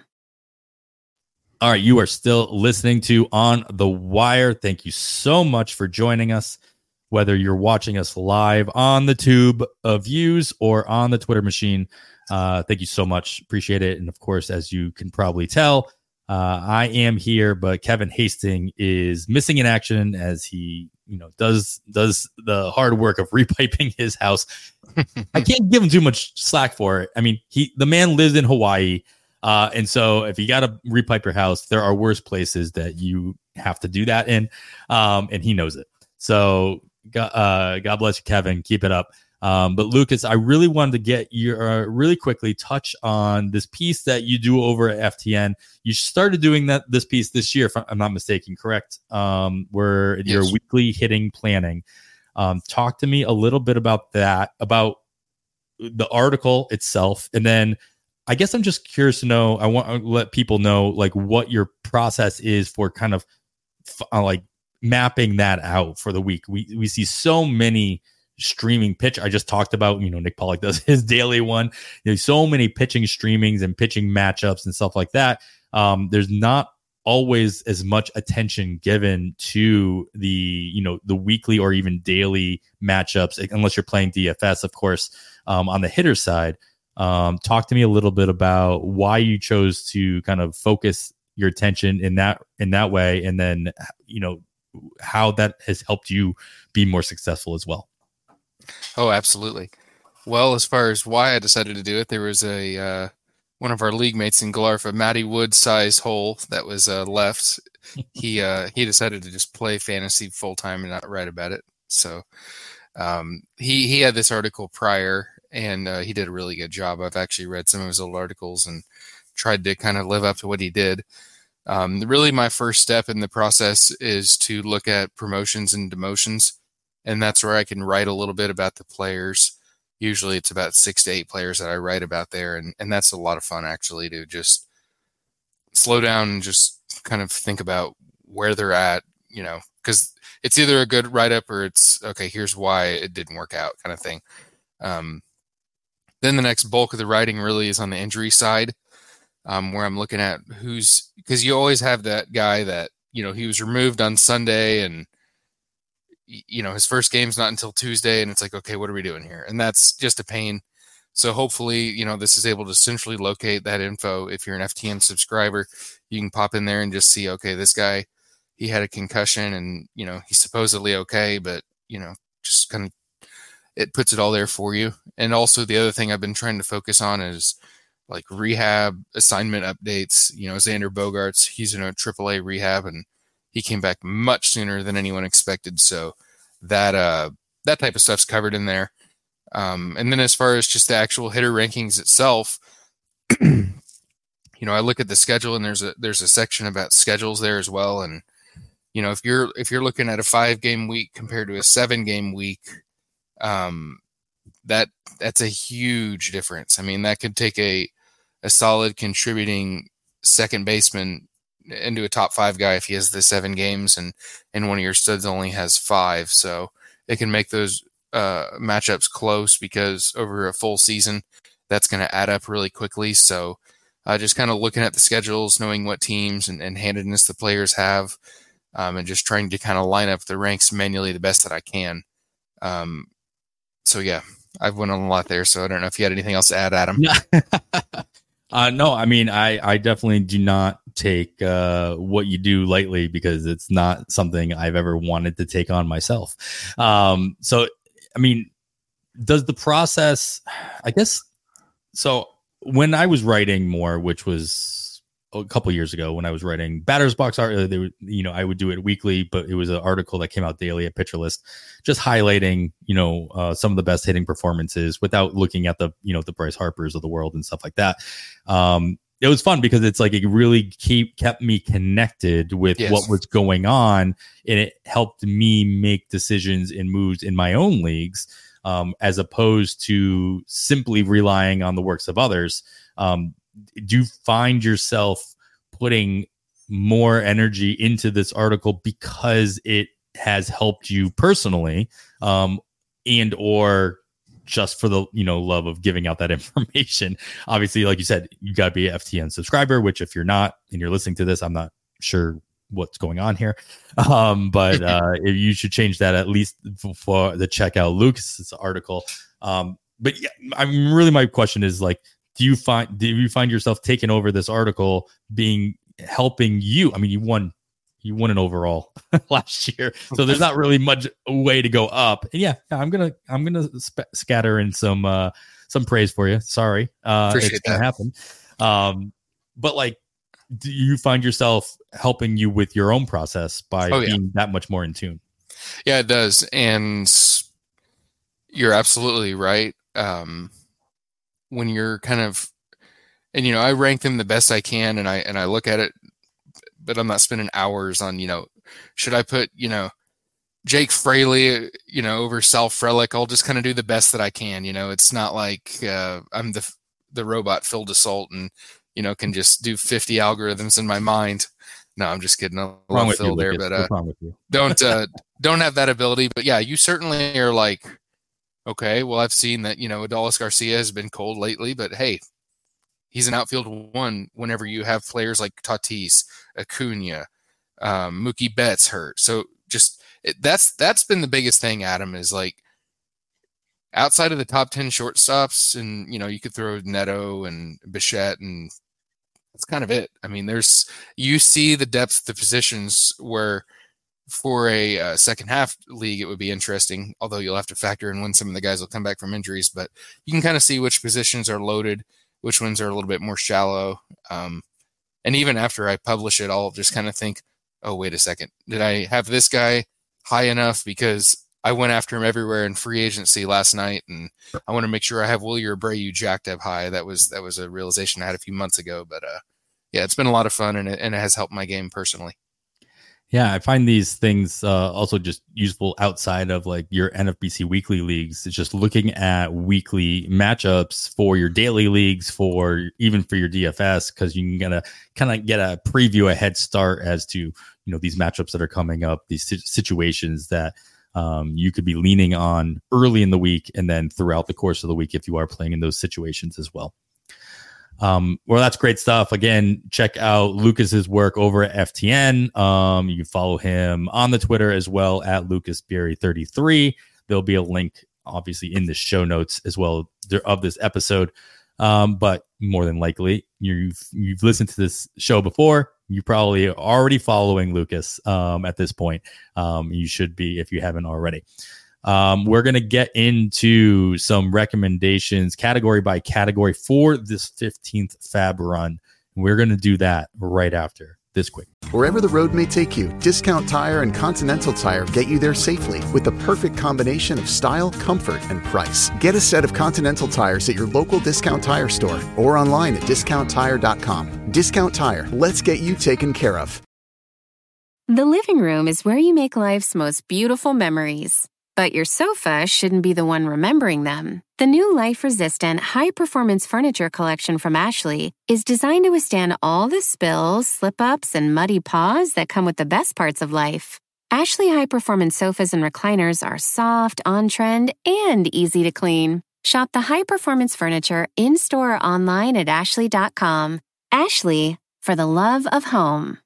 G: All right, you are still listening to On the Wire. Thank you so much for joining us, whether you're watching us live on the tube of views or on the Twitter machine. Uh, thank you so much. Appreciate it. And of course, as you can probably tell, uh, I am here, but Kevin Hastings is missing in action as he, you know, does does the hard work of repiping his house. I can't give him too much slack for it. I mean, he the man lives in Hawaii. Uh, and so if you got to repipe your house, there are worse places that you have to do that in. Um, and he knows it. So uh, God bless you, Kevin. Keep it up. Um, but Lucas, I really wanted to get your uh, really quickly touch on this piece that you do over at F T N. You started doing that this piece this year, if I'm not mistaken, correct? Um, where yes. Your weekly hitting planning. Um, talk to me a little bit about that, about the article itself, and then I guess I'm just curious to know, I want to let people know like what your process is for kind of uh, like mapping that out for the week. We we see so many streaming pitch. I just talked about, you know, Nick Pollock does his daily one. There's so many pitching streamings and pitching matchups and stuff like that. Um, there's not always as much attention given to the, you know, the weekly or even daily matchups, unless you're playing D F S, of course, um, on the hitter side. Um, talk to me a little bit about why you chose to kind of focus your attention in that in that way, and then, you know, how that has helped you be more successful as well.
H: Oh, absolutely. Well, as far as why I decided to do it, there was a uh, one of our league mates in Glarf, a Matty Wood size hole that was uh, left. he uh, he decided to just play fantasy full time and not write about it. So um, he he had this article prior. And uh, he did a really good job. I've actually read some of his old articles and tried to kind of live up to what he did. Um, really, my first step in the process is to look at promotions and demotions. And that's where I can write a little bit about the players. Usually it's about six to eight players that I write about there. And, and that's a lot of fun, actually, to just slow down and just kind of think about where they're at, you know, because it's either a good write-up or it's, okay, here's why it didn't work out kind of thing. Um, Then the next bulk of the writing really is on the injury side, um, where I'm looking at who's, because you always have that guy that, you know, he was removed on Sunday and, you know, his first game's not until Tuesday, and it's like, okay, what are we doing here? And that's just a pain. So hopefully, you know, this is able to centrally locate that info. If you're an F T N subscriber, you can pop in there and just see, okay, this guy, he had a concussion and, you know, he's supposedly okay, but, you know, just kind of, it puts it all there for you. And also the other thing I've been trying to focus on is like rehab assignment updates. You know, Xander Bogaerts, he's in a triple A rehab and he came back much sooner than anyone expected. So that, uh, that type of stuff's covered in there. Um, and then as far as just the actual hitter rankings itself, you know, I look at the schedule and there's a, there's a section about schedules there as well. And, you know, if you're, if you're looking at a five game week compared to a seven game week, um, that that's a huge difference. I mean, that could take a, a solid contributing second baseman into a top five guy if he has the seven games and, and one of your studs only has five. So it can make those, uh, matchups close because over a full season, that's going to add up really quickly. So, uh, just kind of looking at the schedules, knowing what teams and, and handedness the players have, um, and just trying to kind of line up the ranks manually the best that I can. Um, So, yeah, I've went on a lot there, so I don't know if you had anything else to add, Adam.
G: uh, no, I mean, I, I definitely do not take uh, what you do lightly, because it's not something I've ever wanted to take on myself. Um, so, I mean, does the process, I guess, so when I was writing more, which was a couple years ago, when I was writing Batter's Box art, they would, you know, I would do it weekly, but it was an article that came out daily at Pitcher List, just highlighting, you know, uh, some of the best hitting performances without looking at the, you know, the Bryce Harpers of the world and stuff like that. Um, it was fun because it's like, it really keep kept me connected with yes. what was going on, and it helped me make decisions and moves in my own leagues, um, as opposed to simply relying on the works of others. Um, do you find yourself putting more energy into this article because it has helped you personally, um, and or just for the, you know, love of giving out that information? Obviously, like you said, you got to be an F T N subscriber, which if you're not and you're listening to this, I'm not sure what's going on here. Um, but uh, you should change that at least for the check out Lucas's article. Um, but yeah, I mean, really my question is like, Do you find do you find yourself taking over this article being helping you? I mean, you won you won an overall last year, so there's not really much way to go up. And yeah, I'm gonna I'm gonna sp- scatter in some uh, some praise for you. Sorry, uh,
H: Appreciate
G: it's gonna
H: that.
G: happen. Um, but like, do you find yourself helping you with your own process by
H: Oh, yeah.
G: being that much more in tune?
H: Yeah, it does, and you're absolutely right. Um, when you're kind of, and you know, I rank them the best I can, and I and I look at it, but I'm not spending hours on, you know, should I put, you know, Jake Fraley, you know, over Sal Frelick? I'll just kind of do the best that I can. You know, it's not like uh, I'm the the robot Phil Desault and, you know, can just do fifty algorithms in my mind. No, I'm just kidding. I love Phil
G: you,
H: there,
G: Lucas?
H: but uh,
G: What's wrong with you?
H: don't uh, don't have that ability. But yeah, you certainly are like, okay, well, I've seen that, you know, Adolis Garcia has been cold lately, but hey, he's an outfield one whenever you have players like Tatis, Acuna, um, Mookie Betts hurt. So just it, that's that's been the biggest thing, Adam, is like outside of the top ten shortstops, and, you know, you could throw Neto and Bichette, and that's kind of it. I mean, there's you see the depth of the positions where for a uh, second half league, it would be interesting, although you'll have to factor in when some of the guys will come back from injuries, but you can kind of see which positions are loaded, which ones are a little bit more shallow. Um, and even after I publish it, I'll just kind of think, oh, wait a second. Did I have this guy high enough? Because I went after him everywhere in free agency last night, and I want to make sure I have Willie Abreu jacked up high. That was, that was a realization I had a few months ago, but uh, yeah, it's been a lot of fun, and it, and it has helped my game personally.
G: Yeah, I find these things uh, also just useful outside of like your N F B C weekly leagues. It's just looking at weekly matchups for your daily leagues, for even for your D F S, because you can get a kind of get a preview, a head start as to, you know, these matchups that are coming up, these situations that um, you could be leaning on early in the week, and then throughout the course of the week if you are playing in those situations as well. Um, well, that's great stuff. Again, check out Lucas's work over at F T N. Um, you can follow him on the Twitter as well at Lucas Berry thirty-three. There'll be a link obviously in the show notes as well of this episode. Um, but more than likely you've, you've listened to this show before. You probably are already following Lucas, um, at this point. Um, you should be, if you haven't already. Um, we're going to get into some recommendations category by category for this fifteenth Fab run. We're going to do that right after this quick.
A: Wherever the road may take you, Discount Tire and Continental Tire get you there safely with the perfect combination of style, comfort, and price. Get a set of Continental tires at your local Discount Tire store or online at discount tire dot com. Discount Tire, let's get you taken care of.
I: The living room is where you make life's most beautiful memories. But your sofa shouldn't be the one remembering them. The new life-resistant, high-performance furniture collection from Ashley is designed to withstand all the spills, slip-ups, and muddy paws that come with the best parts of life. Ashley high-performance sofas and recliners are soft, on-trend, and easy to clean. Shop the high-performance furniture in-store or online at ashley dot com. Ashley, for the love of home.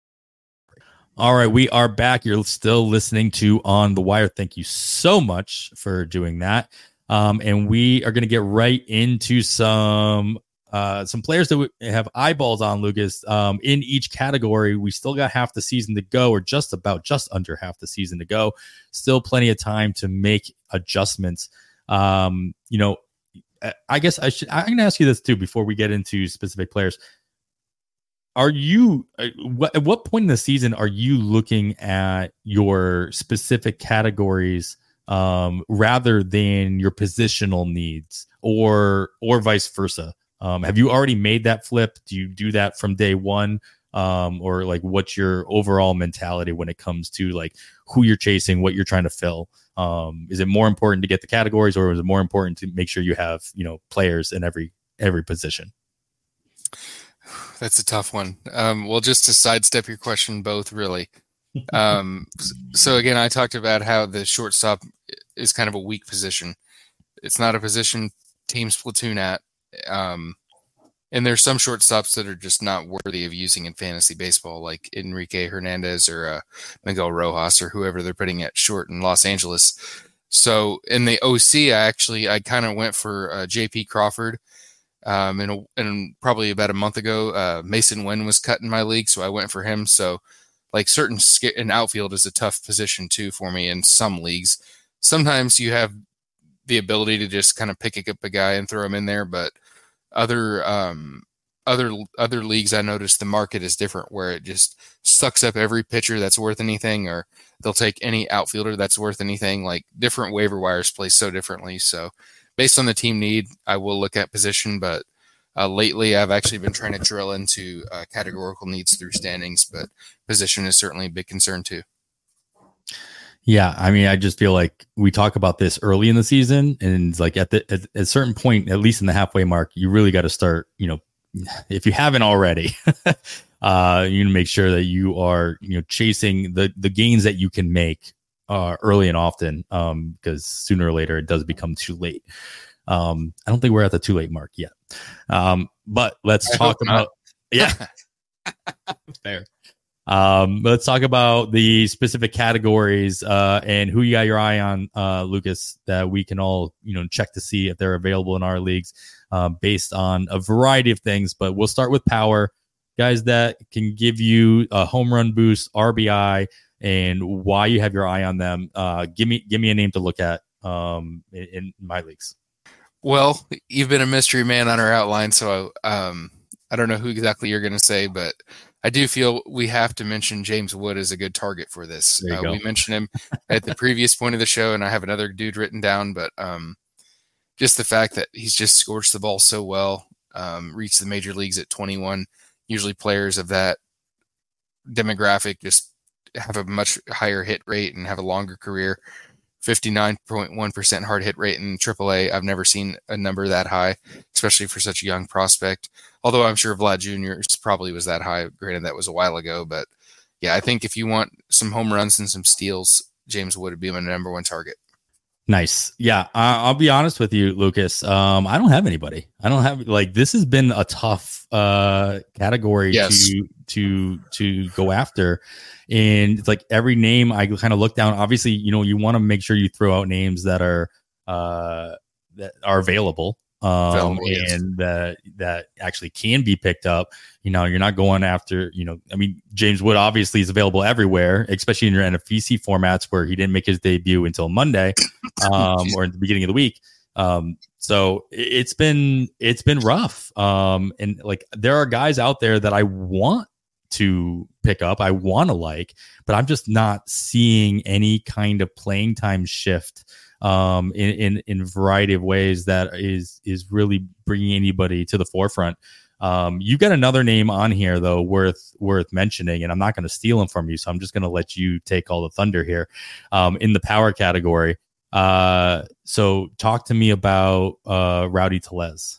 G: All right, we are back. You're still listening to On the Wire. Thank you so much for doing that. Um, and we are going to get right into some uh, some players that we have eyeballs on, Lucas, um, in each category. We still got half the season to go, or just about just under half the season to go. Still plenty of time to make adjustments. Um, you know, I guess I should, I'm going to ask you this too, before we get into specific players. Are you, what, at what point in the season are you looking at your specific categories um, rather than your positional needs, or, or vice versa? Um, have you already made that flip? Do you do that from day one? Um, or like, what's your overall mentality when it comes to like who you're chasing, what you're trying to fill? Um, is it more important to get the categories, or is it more important to make sure you have, you know, players in every, every position?
H: That's a tough one. Um, well, just to sidestep your question, both really. Um, so again, I talked about how the shortstop is kind of a weak position. It's not a position teams platoon at. Um, and there's some shortstops that are just not worthy of using in fantasy baseball, like Enrique Hernandez or uh, Miguel Rojas or whoever they're putting at short in Los Angeles. So in the O C, I actually, I kind of went for uh, J P Crawford. Um, and, a, and probably about a month ago, uh, Mason Wynn was cut in my league, so I went for him. So like certain sk- an outfield is a tough position too for me in some leagues. Sometimes you have the ability to just kind of pick up a guy and throw him in there, but other um, other other leagues, I noticed the market is different, where it just sucks up every pitcher that's worth anything, or they'll take any outfielder that's worth anything. Like different waiver wires play so differently. So based on the team need, I will look at position, but uh, lately I've actually been trying to drill into uh, categorical needs through standings, but position is certainly a big concern too.
G: Yeah, I mean, I just feel like we talk about this early in the season, and it's like at the at, at a certain point, at least in the halfway mark, you really got to start, you know, if you haven't already, uh, you need to make sure that you are, you know, chasing the the gains that you can make uh, early and often, um, because sooner or later it does become too late. Um, I don't think we're at the too late mark yet. Um, but let's
H: I
G: talk about, yeah, fair. Um, let's talk about the specific categories, uh, and who you got your eye on, uh, Lucas, that we can all, you know, check to see if they're available in our leagues, uh, based on a variety of things. But we'll start with power, guys that can give you a home run boost, R B I, and why you have your eye on them. Uh, give me, give me a name to look at, um, in, in my leagues.
H: Well, you've been a mystery man on our outline, so, um, I don't know who exactly you're going to say, but I do feel we have to mention James Wood as a good target for this. Uh, we mentioned him at the previous point of the show, and I have another dude written down, but um, just the fact that he's just scorched the ball so well, um, reached the major leagues at twenty-one. Usually players of that demographic just have a much higher hit rate and have a longer career. fifty-nine point one percent hard hit rate in triple A. I've never seen a number that high, especially for such a young prospect. Although I'm sure Vlad Junior probably was that high. Granted, that was a while ago. But yeah, I think if you want some home runs and some steals, James Wood would be my number one target.
G: Nice. Yeah, uh, I'll be honest with you, Lucas. Um, I don't have anybody. I don't have, like, this has been a tough uh, category yes. to to to go after. And it's like every name I kind of look down. Obviously, you know, you want to make sure you throw out names that are uh, that are available. Um, and that, that actually can be picked up. You know, you're not going after, you know, I mean, James Wood obviously is available everywhere, especially in your N F B C formats where he didn't make his debut until Monday, um, or at the beginning of the week. Um, so it's been, it's been rough. Um, and like, there are guys out there that I want to pick up, I want to like, but I'm just not seeing any kind of playing time shift um in in in a variety of ways that is is really bringing anybody to the forefront. Um you got another name on here though worth worth mentioning, and I'm not going to steal him from you, so I'm just going to let you take all the thunder here um in the power category. Uh so talk to me about uh Rowdy Tellez.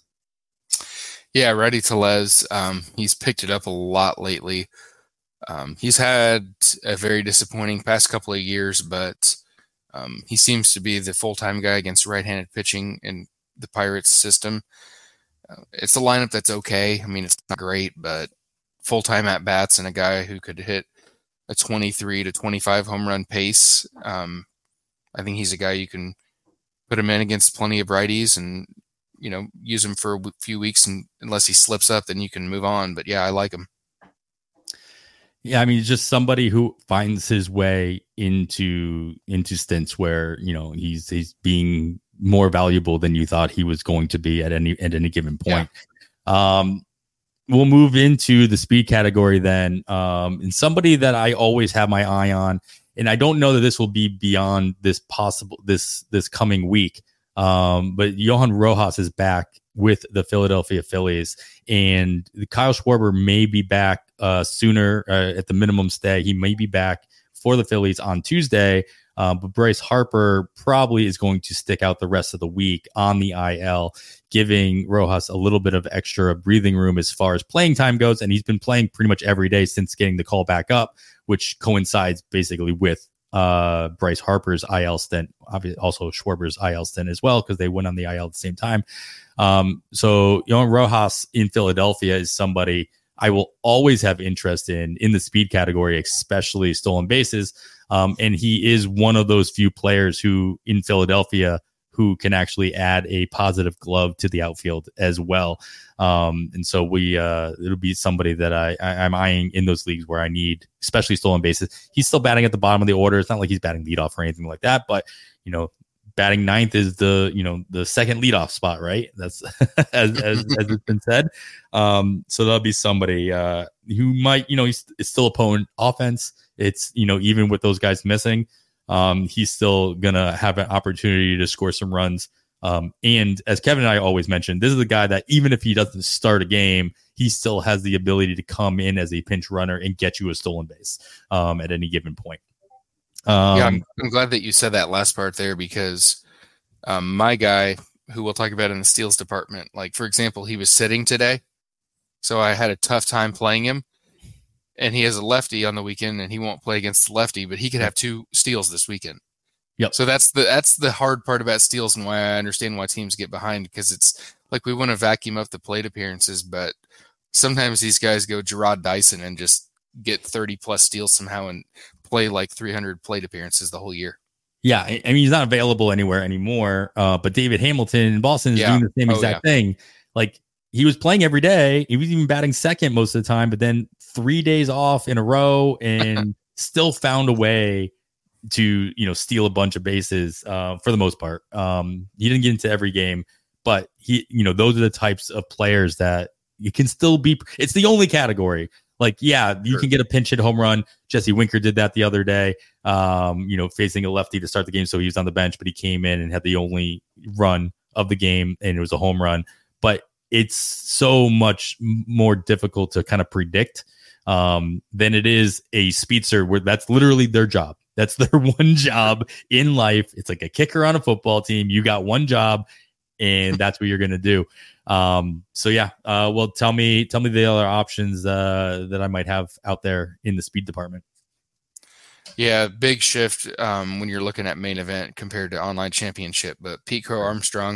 H: Yeah, Rowdy Tellez, um he's picked it up a lot lately. Um he's had a very disappointing past couple of years, but Um, he seems to be the full-time guy against right-handed pitching in the Pirates system. Uh, it's a lineup that's okay. I mean, it's not great, but full-time at-bats and a guy who could hit a twenty-three to twenty-five home run pace. Um, I think he's a guy you can put him in against plenty of righties and you know, use him for a few weeks, and unless he slips up, then you can move on. But yeah, I like him.
G: Yeah, I mean, just somebody who finds his way into into stints where, you know, he's he's being more valuable than you thought he was going to be at any at any given point. Yeah. Um, we'll move into the speed category then, um, and somebody that I always have my eye on, and I don't know that this will be beyond this possible this this coming week. Um, but Johan Rojas is back with the Philadelphia Phillies, and Kyle Schwarber may be back uh, sooner uh, at the minimum stay. He may be back for the Phillies on Tuesday, uh, but Bryce Harper probably is going to stick out the rest of the week on the I L, giving Rojas a little bit of extra breathing room as far as playing time goes. And he's been playing pretty much every day since getting the call back up, which coincides basically with uh Bryce Harper's I L stint, obviously also Schwarber's I L stint as well, because they went on the I L at the same time. Um, so Johan Rojas in Philadelphia is somebody I will always have interest in in the speed category, especially stolen bases. Um, and he is one of those few players who in Philadelphia who can actually add a positive glove to the outfield as well. Um, and so we, uh, it'll be somebody that I, I, I'm eyeing in those leagues where I need, especially stolen bases. He's still batting at the bottom of the order. It's not like he's batting leadoff or anything like that, but you know, batting ninth is the, you know, the second leadoff spot, right? That's as, as, as it's been said. Um, so that'll be somebody, uh, who might, you know, he's it's still opponent offense. It's, you know, even with those guys missing, Um, he's still going to have an opportunity to score some runs. Um, and as Kevin and I always mentioned, this is a guy that even if he doesn't start a game, he still has the ability to come in as a pinch runner and get you a stolen base um, at any given point. Um,
H: yeah, I'm, I'm glad that you said that last part there, because um, my guy, who we'll talk about in the steals department, like, for example, he was sitting today, so I had a tough time playing him. And he has a lefty on the weekend, and he won't play against the lefty, but he could have two steals this weekend.
G: Yep.
H: So that's the that's the hard part about steals, and why I understand why teams get behind, because it's like we want to vacuum up the plate appearances, but sometimes these guys go Gerard Dyson and just get thirty plus steals somehow and play like three hundred plate appearances the whole year.
G: Yeah, I mean, he's not available anywhere anymore. Uh, but David Hamilton in Boston is
H: yeah.
G: doing the same
H: oh,
G: exact
H: yeah.
G: thing. Like, he was playing every day. He was even batting second most of the time, but then three days off in a row and still found a way to, you know, steal a bunch of bases uh, for the most part. Um, he didn't get into every game, but he, you know, those are the types of players that you can still be. It's the only category. Like, yeah, you sure. can get a pinch hit home run. Jesse Winker did that the other day, um, you know, facing a lefty to start the game. So he was on the bench, but he came in and had the only run of the game, and it was a home run. But it's so much more difficult to kind of predict um, than it is a speedster, where that's literally their job. That's their one job in life. It's like a kicker on a football team. You got one job, and that's what you're going to do. Um, so yeah, uh, well, tell me, tell me the other options uh, that I might have out there in the speed department.
H: Yeah, big shift um, when you're looking at main event compared to online championship. But Pete Crow Armstrong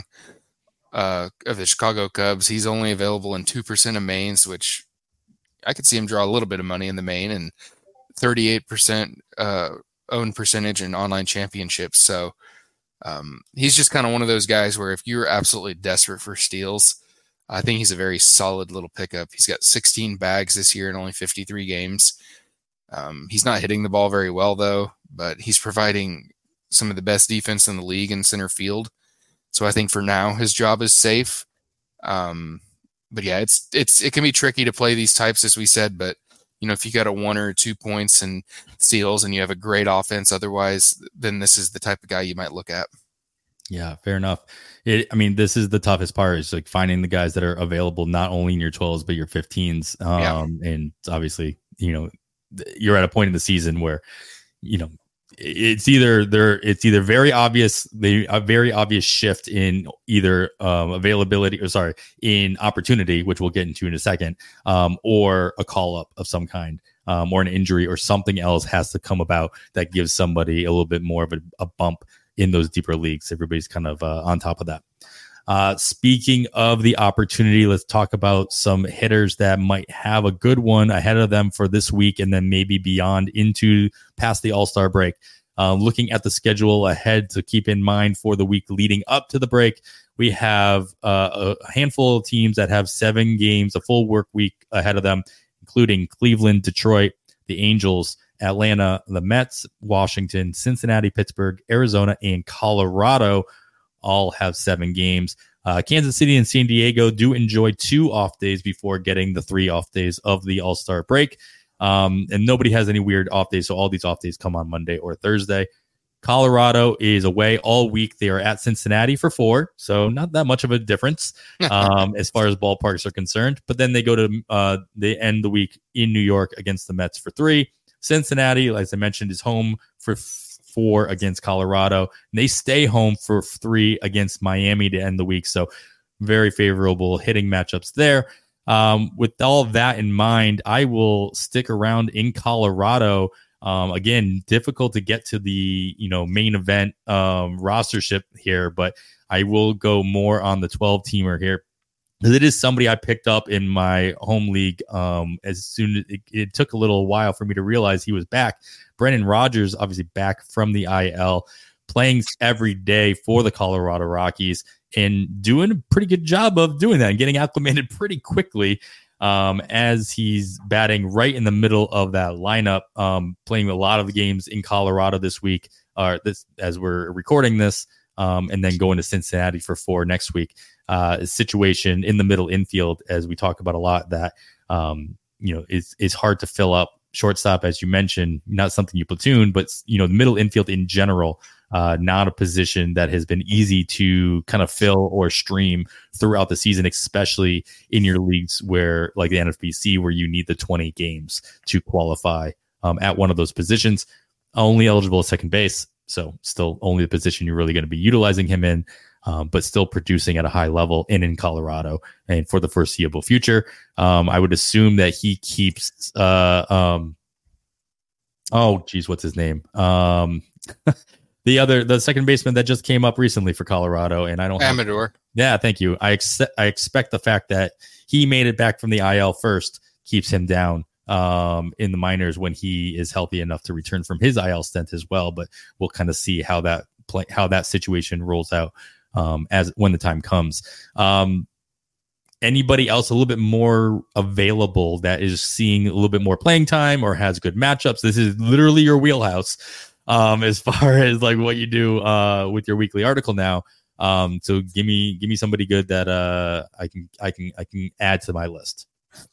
H: uh, of the Chicago Cubs, he's only available in two percent of mains, which I could see him draw a little bit of money in the main, and thirty-eight percent uh, own percentage in online championships. So um, he's just kind of one of those guys where if you're absolutely desperate for steals, I think he's a very solid little pickup. He's got sixteen bags this year in only fifty-three games. Um, he's not hitting the ball very well, though, but he's providing some of the best defense in the league in center field. So I think for now his job is safe. Um, but yeah, it's it's it can be tricky to play these types, as we said. But you know, if you got a one or two points and steals, and you have a great offense, otherwise, then this is the type of guy you might look at.
G: Yeah, fair enough. It, I mean, this is the toughest part, is like finding the guys that are available not only in your twelves but your fifteens. Um, yeah. And obviously, you know, you're at a point in the season where, you know, it's either there, it's either very obvious, the a very obvious shift in either um, availability or sorry, in opportunity, which we'll get into in a second, um, or a call up of some kind, um, or an injury or something else has to come about that gives somebody a little bit more of a, a bump in those deeper leagues. Everybody's kind of uh, on top of that. Uh, speaking of the opportunity, let's talk about some hitters that might have a good one ahead of them for this week and then maybe beyond into past the All-Star break. Uh, looking at the schedule ahead to keep in mind for the week leading up to the break, we have uh, a handful of teams that have seven games, a full work week ahead of them, including Cleveland, Detroit, the Angels, Atlanta, the Mets, Washington, Cincinnati, Pittsburgh, Arizona, and Colorado all have seven games. Uh, Kansas City and San Diego do enjoy two off days before getting the three off days of the All-Star break. Um, and nobody has any weird off days, so all these off days come on Monday or Thursday. Colorado is away all week. They are at Cincinnati for four, so not that much of a difference um, as far as ballparks are concerned. But then they go to uh, they end the week in New York against the Mets for three. Cincinnati, as I mentioned, is home for f- four against Colorado. And they stay home for three against Miami to end the week. So very favorable hitting matchups there. Um, with all of that in mind, I will stick around in Colorado. Um, again, difficult to get to the, you know, main event um, rostership here, but I will go more on the twelve teamer here. It is somebody I picked up in my home league. Um, as soon as it, it took a little while for me to realize he was back. Brendan Rodgers, obviously back from the I L, playing every day for the Colorado Rockies and doing a pretty good job of doing that and getting acclimated pretty quickly. Um, as he's batting right in the middle of that lineup, um, playing a lot of the games in Colorado this week, or this as we're recording this, um, and then going to Cincinnati for four next week. Uh, a situation in the middle infield, as we talk about a lot, that um, you know is is hard to fill up. Shortstop, as you mentioned, not something you platoon, but you know the middle infield in general, uh, not a position that has been easy to kind of fill or stream throughout the season, especially in your leagues where, like the N F B C, where you need the twenty games to qualify um, at one of those positions. Only eligible at second base, so still only the position you're really going to be utilizing him in. Um, but still producing at a high level and in Colorado and for the foreseeable future. Um, I would assume that he keeps, uh, um, oh, geez, what's his name? Um, the other, the second baseman that just came up recently for Colorado, and I don't have,
H: Amador.
G: Yeah, thank you. I accept, I expect the fact that he made it back from the I L first keeps him down um, in the minors when he is healthy enough to return from his I L stint as well. But we'll kind of see how that play, how that situation rolls out. Um, as when the time comes. Um, anybody else a little bit more available that is seeing a little bit more playing time or has good matchups? This is literally your wheelhouse um, as far as like what you do uh, with your weekly article now. Um, so give me give me somebody good that uh, I can I can I can add to my list.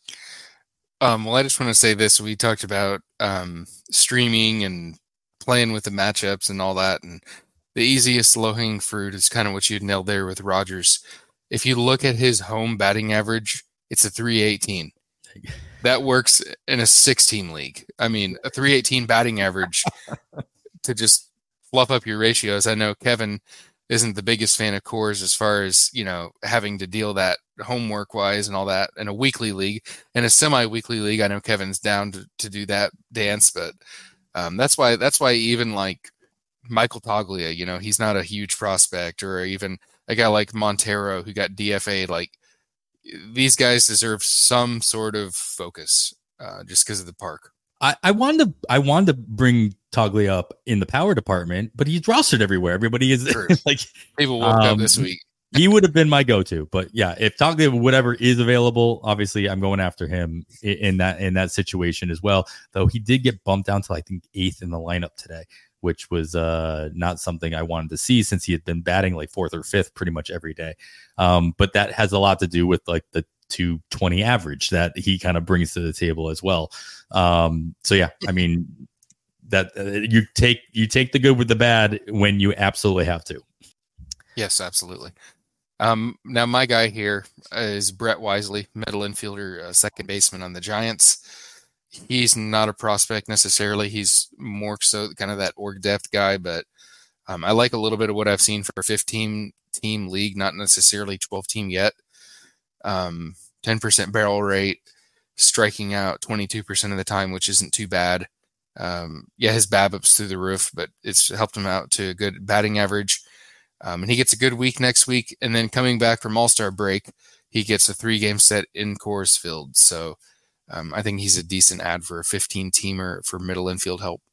H: Um, well, I just want to say this: we talked about um, streaming and playing with the matchups and all that, and the easiest low-hanging fruit is kind of what you nailed there with Rodgers. If you look at his home batting average, it's a three eighteen. That works in a six-team league. I mean, a three eighteen batting average to just fluff up your ratios. I know Kevin isn't the biggest fan of Coors as far as, you know, having to deal that homework-wise and all that in a weekly league. In a semi-weekly league, I know Kevin's down to, to do that dance, but um, that's why that's why even like Michael Toglia, you know, he's not a huge prospect, or even a guy like Montero who got D F A'd. Like, these guys deserve some sort of focus uh, just because of the park.
G: I, I wanted to I wanted to bring Toglia up in the power department, but he's rostered everywhere. Everybody is like
H: people woke um, up this week.
G: He would have been my go-to, but yeah, if Toglia whatever is available, obviously I'm going after him in, in that in that situation as well. Though he did get bumped down to I think eighth in the lineup today, which was uh, not something I wanted to see since he had been batting like fourth or fifth pretty much every day. Um, but that has a lot to do with like the two twenty average that he kind of brings to the table as well. Um, so yeah, I mean that uh, you take you take the good with the bad when you absolutely have to.
H: Yes, absolutely. Um, now my guy here is Brett Wisely, middle infielder, uh, second baseman on the Giants. He's not a prospect necessarily. He's more so kind of that org depth guy, but um, I like a little bit of what I've seen for a fifteen team league, not necessarily twelve team yet. Um, ten percent barrel rate, striking out twenty-two percent of the time, which isn't too bad. Um, yeah, his BABIP's through the roof, but it's helped him out to a good batting average. Um, and he gets a good week next week. And then coming back from All-Star break, he gets a three game set in Coors Field. So, Um, I think he's a decent ad for a fifteen teamer for middle infield help.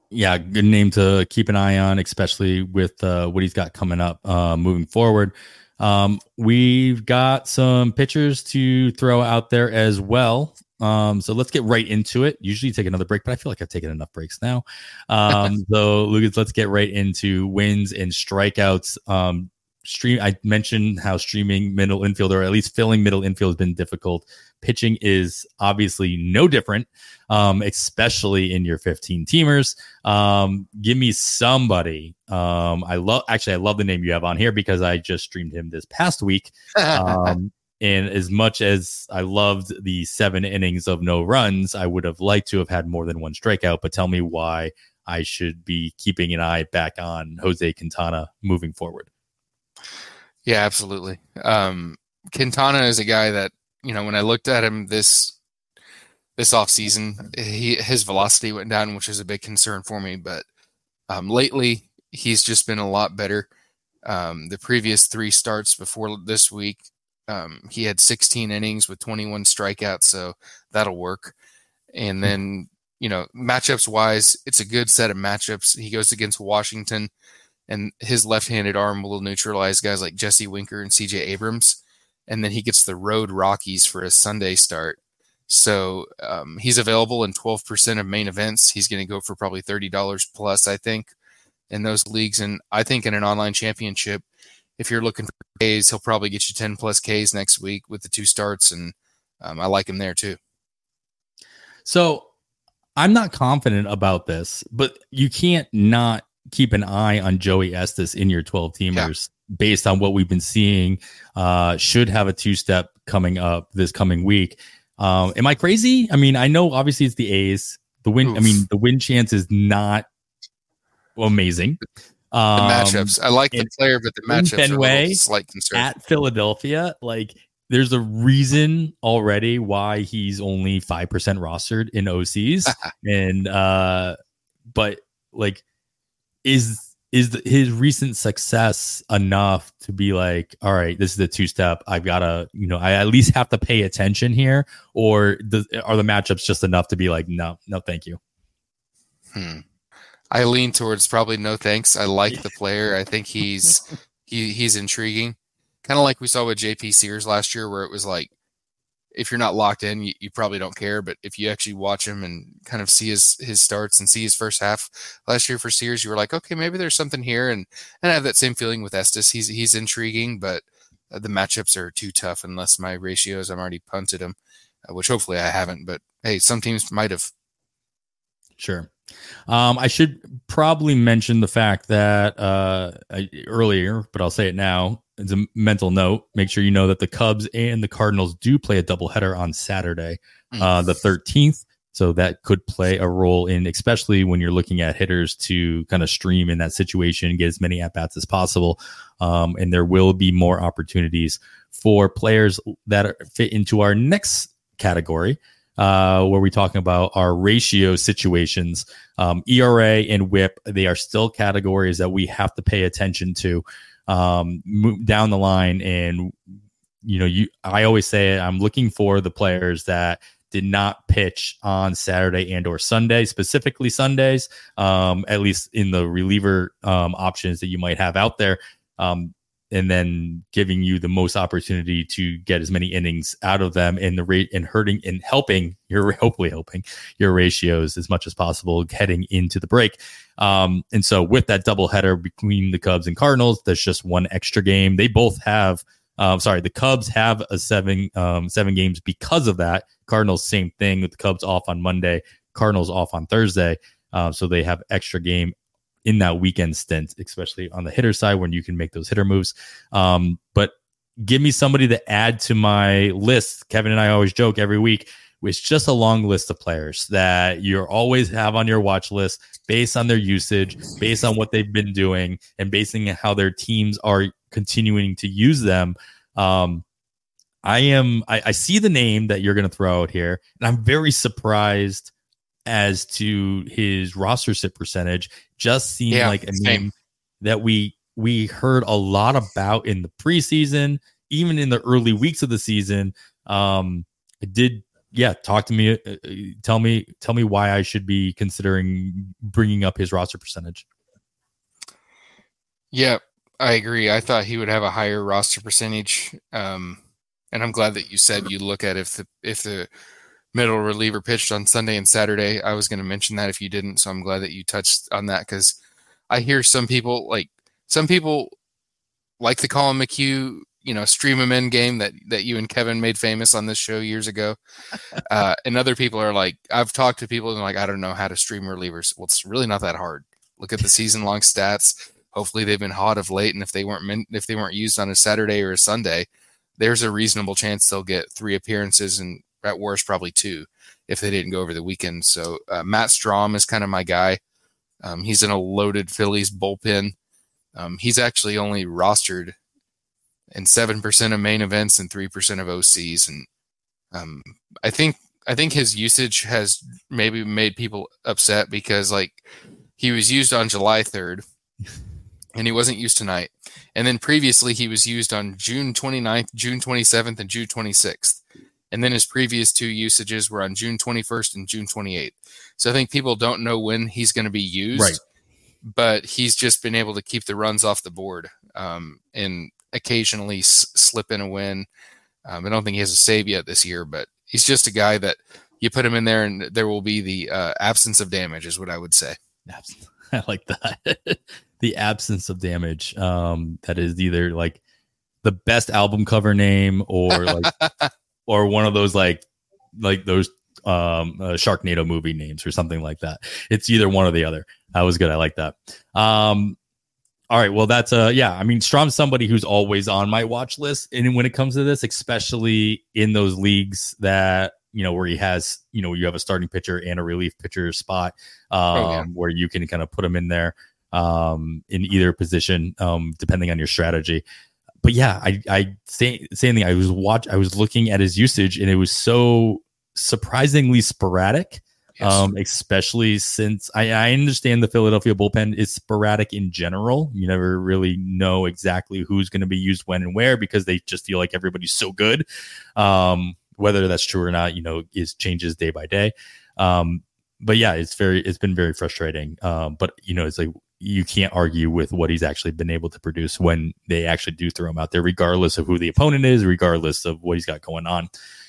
G: Yeah, good name to keep an eye on, especially with uh, what he's got coming up uh, moving forward. Um, we've got some pitchers to throw out there as well. Um, so let's get right into it. Usually take another break, but I feel like I've taken enough breaks now. Um, so Lucas, let's get right into wins and strikeouts. Um, stream. I mentioned how streaming middle infield, or at least filling middle infield, has been difficult. Pitching is obviously no different, um, especially in your fifteen teamers. Um, give me somebody. Um, I love actually I love the name you have on here because I just streamed him this past week. Um, and as much as I loved the seven innings of no runs, I would have liked to have had more than one strikeout. But tell me why I should be keeping an eye back on Jose Quintana moving forward.
H: Yeah, absolutely. Um, Quintana is a guy that, you know, when I looked at him this this offseason, he his velocity went down, which is a big concern for me. But um, lately, he's just been a lot better. Um, the previous three starts before this week, um, he had sixteen innings with twenty-one strikeouts, so that'll work. And then, you know, matchups wise, it's a good set of matchups. He goes against Washington, and his left-handed arm will neutralize guys like Jesse Winker and C J Abrams. And then he gets the road Rockies for a Sunday start. So um, he's available in twelve percent of main events. He's going to go for probably thirty dollars plus, I think, in those leagues. And I think in an online championship, if you're looking for Ks, he'll probably get you ten plus Ks next week with the two starts. And um, I like him there too.
G: So I'm not confident about this, but you can't not keep an eye on Joey Estes in your twelve teamers. Yeah. Based on what we've been seeing, uh, should have a two-step coming up this coming week. Um, am I crazy? I mean, I know obviously it's the A's. The win, Oof. I mean, the win chance is not amazing. Um,
H: the matchups, I like the player, but the matchups
G: Fenway,
H: are a little slight concern.
G: At Philadelphia, like there's a reason already why he's only five percent rostered in O Cs, and uh, but like is. Is the, his recent success enough to be like, all right, this is a two-step. I've got to, you know, I at least have to pay attention here, or the, are the matchups just enough to be like, no, no, thank you.
H: Hmm. I lean towards probably no thanks. I like the player. I think he's he he's intriguing, kind of like we saw with J P Sears last year, where it was like, if you're not locked in, you, you probably don't care. But if you actually watch him and kind of see his his starts and see his first half last year for Sears, you were like, okay, maybe there's something here. And, and I have that same feeling with Estes. He's he's intriguing, but the matchups are too tough unless my ratios, I'm already punted him, uh, which hopefully I haven't. But hey, some teams might have.
G: Sure. Um, I should probably mention the fact that uh, I, earlier, but I'll say it now. It's a mental note. Make sure you know that the Cubs and the Cardinals do play a doubleheader on Saturday, uh, the thirteenth. So that could play a role in, especially when you're looking at hitters to kind of stream in that situation, get as many at-bats as possible. Um, and there will be more opportunities for players that are, fit into our next category, uh, where we're talking about our ratio situations. Um, E R A and whip, they are still categories that we have to pay attention to. Um, move down the line, and you know, you. I always say I'm looking for the players that did not pitch on Saturday and or Sunday, specifically Sundays. Um, at least in the reliever um, options that you might have out there, um, and then giving you the most opportunity to get as many innings out of them in the rate and hurting and helping your hopefully helping your ratios as much as possible heading into the break. Um, and so with that doubleheader between the Cubs and Cardinals, there's just one extra game. They both have, um, sorry, the Cubs have a seven, um, seven games because of that. Cardinals, same thing with the Cubs off on Monday, Cardinals off on Thursday. Uh, so they have extra game in that weekend stint, especially on the hitter side when you can make those hitter moves. Um, but give me somebody to add to my list. Kevin and I always joke every week. It's just a long list of players that you always have on your watch list based on their usage, based on what they've been doing, and basing on how their teams are continuing to use them. Um, I am. I, I see the name that you're going to throw out here, and I'm very surprised as to his roster sit percentage. Just seemed yeah, like a same. name that we we heard a lot about in the preseason, even in the early weeks of the season. Um, I did yeah, talk to me. Uh, tell me, tell me why I should be considering bringing up his roster percentage.
H: Yeah, I agree. I thought he would have a higher roster percentage, um, and I'm glad that you said you look at if the if the middle reliever pitched on Sunday and Saturday. I was going to mention that if you didn't, so I'm glad that you touched on that, because I hear some people like some people like the Colin McHugh, you know, stream him in game that that you and Kevin made famous on this show years ago, uh, and other people are like, I've talked to people and like, I don't know how to stream relievers. Well, it's really not that hard. Look at the season long stats. Hopefully they've been hot of late, and if they weren't meant, if they weren't used on a Saturday or a Sunday, there's a reasonable chance they'll get three appearances and at worst probably two if they didn't go over the weekend. So uh, Matt Strahm is kind of my guy. Um, he's in a loaded Phillies bullpen. Um, he's actually only rostered in seven percent of main events and three percent of O Cs, and um, I think I think his usage has maybe made people upset because like he was used on July third. And he wasn't used tonight. And then previously he was used on June twenty-ninth, June twenty-seventh, and June twenty-sixth. And then his previous two usages were on June twenty-first and June twenty-eighth. So I think people don't know when he's going to be used.
G: Right.
H: But he's just been able to keep the runs off the board um, and occasionally s- slip in a win. Um, I don't think he has a save yet this year, but he's just a guy that you put him in there and there will be the uh, absence of damage is what I would say.
G: I like that. The absence of damage. Um, that is either like the best album cover name or like, or one of those like, like those um, uh, Sharknado movie names or something like that. It's either one or the other. That was good. I like that. Um, all right. Well, that's uh, yeah. I mean, Strahm's somebody who's always on my watch list, and when it comes to this, especially in those leagues that, you know, where he has, you know, you have a starting pitcher and a relief pitcher spot um, oh, yeah. where you can kind of put him in there um, in either position, um, depending on your strategy. But yeah, I, I say, same thing. I was watch, I was looking at his usage, and it was so surprisingly sporadic. Yes. Um, especially since I, I understand the Philadelphia bullpen is sporadic in general. You never really know exactly who's going to be used when and where because they just feel like everybody's so good. Um, whether that's true or not, you know, is changes day by day. Um, but yeah, it's very, it's been very frustrating. Um, but you know, it's like, you can't argue with what he's actually been able to produce when they actually do throw him out there, regardless of who the opponent is, regardless of what he's got going on.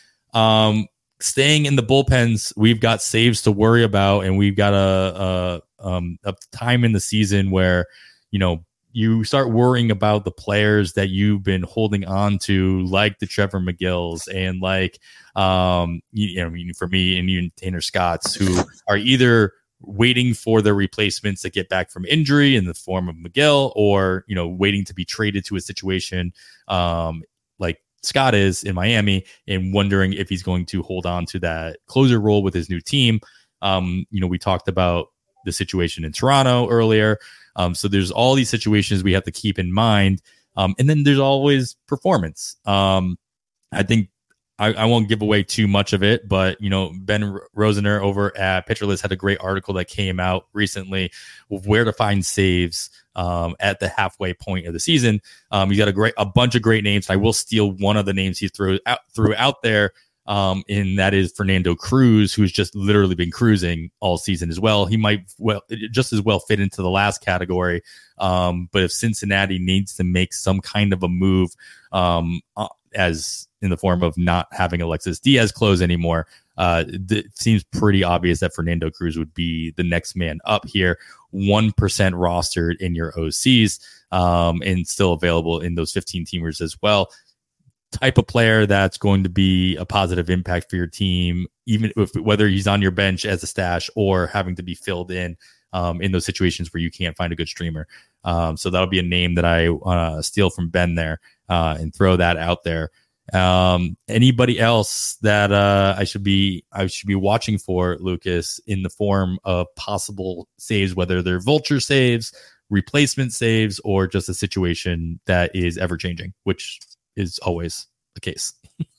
G: Um, staying in the bullpens, we've got saves to worry about, and we've got a, a, um, a time in the season where, you know, you start worrying about the players that you've been holding on to, like the Trevor McGills and like, um, you, you know, I mean, for me and even Tanner Scotts, who are either waiting for their replacements to get back from injury in the form of McGill, or, you know, waiting to be traded to a situation um, like Scott is in Miami, and wondering if he's going to hold on to that closer role with his new team. Um, you know, we talked about the situation in Toronto earlier. Um, so there's all these situations we have to keep in mind. Um, and then there's always performance. Um, I think I, I won't give away too much of it, but, you know, Ben Rosener over at Pitcher List had a great article that came out recently of where to find saves um, at the halfway point of the season. Um, you got a great, a bunch of great names. I will steal one of the names he threw out, threw out there. Um, and that is Fernando Cruz, who's just literally been cruising all season as well. He might well just as well fit into the last category. Um, but if Cincinnati needs to make some kind of a move, um, uh, as in the form of not having Alexis Diaz close anymore, uh, it seems pretty obvious that Fernando Cruz would be the next man up here. one percent rostered in your O Cs, um, and still available in those fifteen teamers as well. Type of player that's going to be a positive impact for your team, even if whether he's on your bench as a stash or having to be filled in um, in those situations where you can't find a good streamer. Um, so that'll be a name that I uh, steal from Ben there uh, and throw that out there. Um, anybody else that uh, I should be I should be watching for, Lucas, in the form of possible saves, whether they're vulture saves, replacement saves, or just a situation that is ever changing, which is always the case.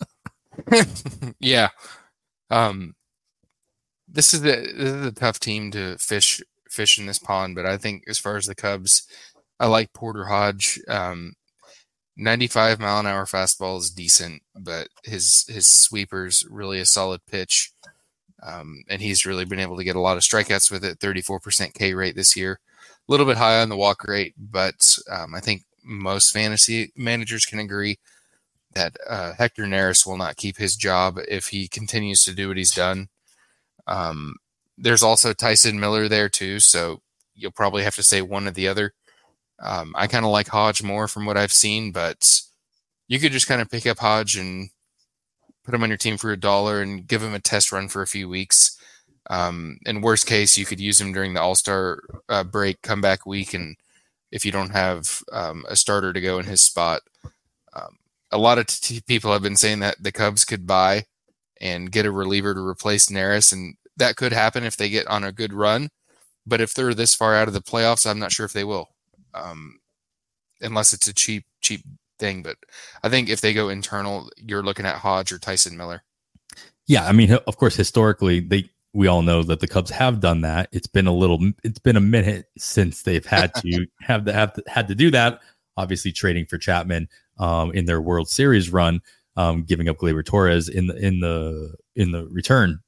H: Yeah. Um, this is the this is a tough team to fish fish in this pond, but I think as far as the Cubs, I like Porter Hodge. Um, ninety-five mile an hour fastball is decent, but his his sweeper's really a solid pitch. Um, and he's really been able to get a lot of strikeouts with it, thirty-four percent K rate this year. A little bit high on the walk rate, but um, I think most fantasy managers can agree that uh, Hector Neris will not keep his job if he continues to do what he's done. Um, there's also Tyson Miller there too, so you'll probably have to say one or the other. Um, I kind of like Hodge more from what I've seen, but you could just kind of pick up Hodge and put him on your team for a dollar and give him a test run for a few weeks. Um, in worst case, you could use him during the All-Star uh, break, comeback week, and if you don't have um, a starter to go in his spot. Um, a lot of t- people have been saying that the Cubs could buy and get a reliever to replace Neris, and that could happen if they get on a good run. But if they're this far out of the playoffs, I'm not sure if they will, um, unless it's a cheap, cheap thing. But I think if they go internal, you're looking at Hodge or Tyson Miller.
G: Yeah, I mean, of course, historically, they we all know that the Cubs have done that. It's been a little, it's been a minute since they've had to have the, have to, had to do that. Obviously, trading for Chapman um, in their World Series run, um, giving up Gleyber Torres in the in the in the return.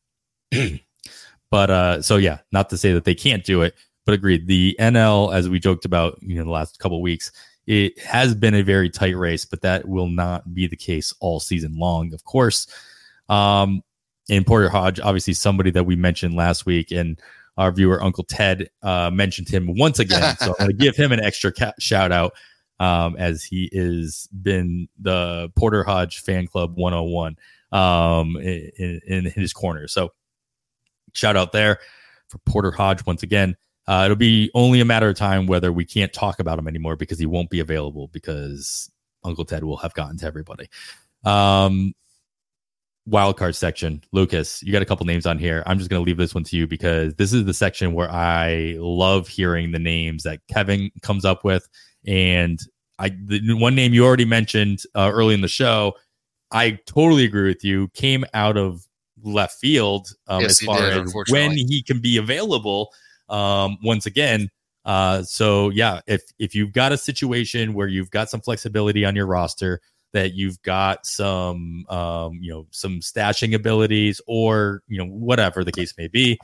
G: But uh, so yeah, not to say that they can't do it, but agreed. The N L, as we joked about, you know, the last couple of weeks, it has been a very tight race, but that will not be the case all season long, of course. Um, and Porter Hodge, obviously somebody that we mentioned last week, and our viewer Uncle Ted uh, mentioned him once again. So I'm going to give him an extra ca- shout out um, as he is been the Porter Hodge fan club one oh one um, in, in his corner. So shout out there for Porter Hodge once again. Uh, it'll be only a matter of time whether we can't talk about him anymore because he won't be available because Uncle Ted will have gotten to everybody. Um, wildcard section. Lucas, you got a couple names on here. I'm just going to leave this one to you because this is the section where I love hearing the names that Kevin comes up with. And I, the one name you already mentioned uh, early in the show, I totally agree with you, came out of left field um,
H: yes,
G: as far
H: did,
G: as when he can be available um, once again. Uh, so yeah, if, if you've got a situation where you've got some flexibility on your roster, that you've got some, um, you know, some stashing abilities or, you know, whatever the case may be,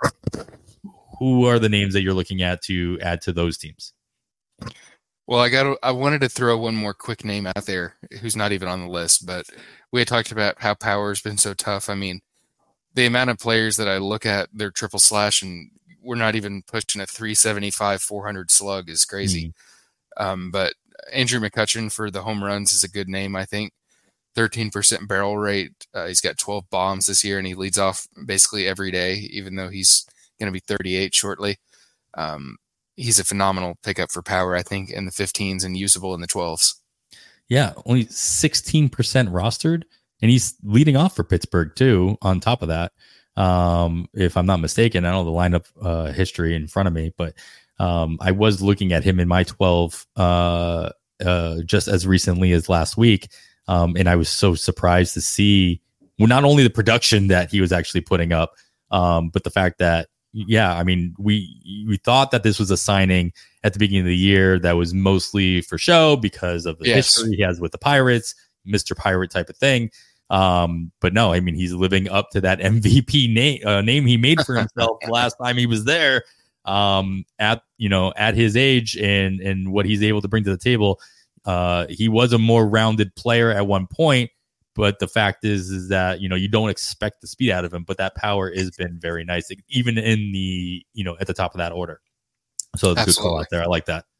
G: who are the names that you're looking at to add to those teams?
H: Well, I got. I wanted to throw one more quick name out there who's not even on the list, but we had talked about how power's been so tough. I mean, the amount of players that I look at their triple slash and we're not even pushing a three seventy-five, four hundred slug is crazy. Mm. Um, but Andrew McCutchen for the home runs is a good name, I think. thirteen percent barrel rate. Uh, he's got twelve bombs this year, and he leads off basically every day, even though he's going to be thirty-eight shortly. Um, he's a phenomenal pickup for power, I think, in the fifteens and usable in the twelves.
G: Yeah, only sixteen percent rostered, and he's leading off for Pittsburgh, too, on top of that. Um, if I'm not mistaken, I don't know the lineup uh, history in front of me, but um, I was looking at him in my twelve uh, uh, just as recently as last week, um, and I was so surprised to see well, not only the production that he was actually putting up, um, but the fact that, yeah, I mean, we we thought that this was a signing at the beginning of the year that was mostly for show because of the yes. history he has with the Pirates, Mister Pirate type of thing. Um, but no, I mean, he's living up to that M V P name uh, name he made for himself last time he was there. Um, at you know, at his age and and what he's able to bring to the table, uh, he was a more rounded player at one point. But the fact is, is that, you know, you don't expect the speed out of him, but that power has been very nice, even in the, you know, at the top of that order. So it's a good call out there. I like that.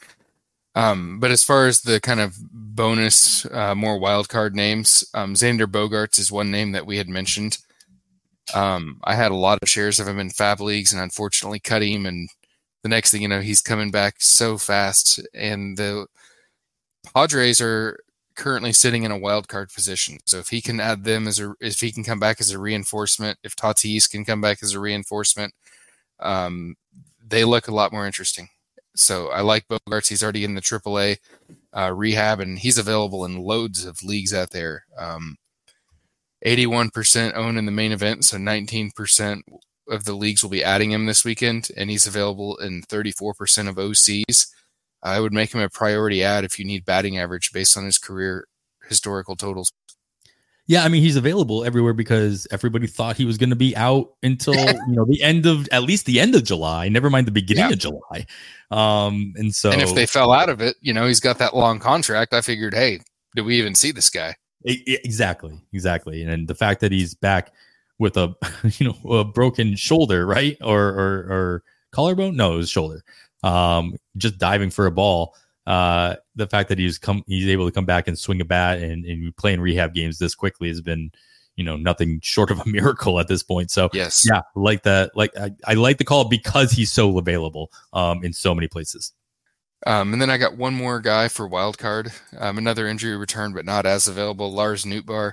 H: Um, but as far as the kind of bonus, uh, more wild card names, um, Xander Bogaerts is one name that we had mentioned. Um, I had a lot of shares of him in Fab Leagues and unfortunately cut him. And the next thing you know, he's coming back so fast. And the Padres are currently sitting in a wild card position. So if he can add them as a, if he can come back as a reinforcement, if Tatis can come back as a reinforcement, um, they look a lot more interesting. So I like Bogaerts. He's already in the triple A uh, rehab, and he's available in loads of leagues out there. Um, eighty-one percent owned in the main event, so nineteen percent of the leagues will be adding him this weekend, and he's available in thirty-four percent of O Cs. I would make him a priority add if you need batting average based on his career historical totals.
G: Yeah, I mean, he's available everywhere because everybody thought he was going to be out until, you know, the end of, at least the end of July, never mind the beginning yeah. of July. Um, and so,
H: and if they fell out of it, you know, he's got that long contract. I figured, hey, do we even see this guy?
G: Exactly, exactly. And the fact that he's back with a, you know, a broken shoulder, right? Or, or, or collarbone? No, it was shoulder. Um, just diving for a ball. Uh, the fact that he's come, he's able to come back and swing a bat and, and play in rehab games this quickly has been, you know, nothing short of a miracle at this point. So
H: yes,
G: yeah, like that. Like I, I like the call because he's so available um, in so many places.
H: Um, and then I got one more guy for wild card, um, another injury return, but not as available. Lars Nootbaar.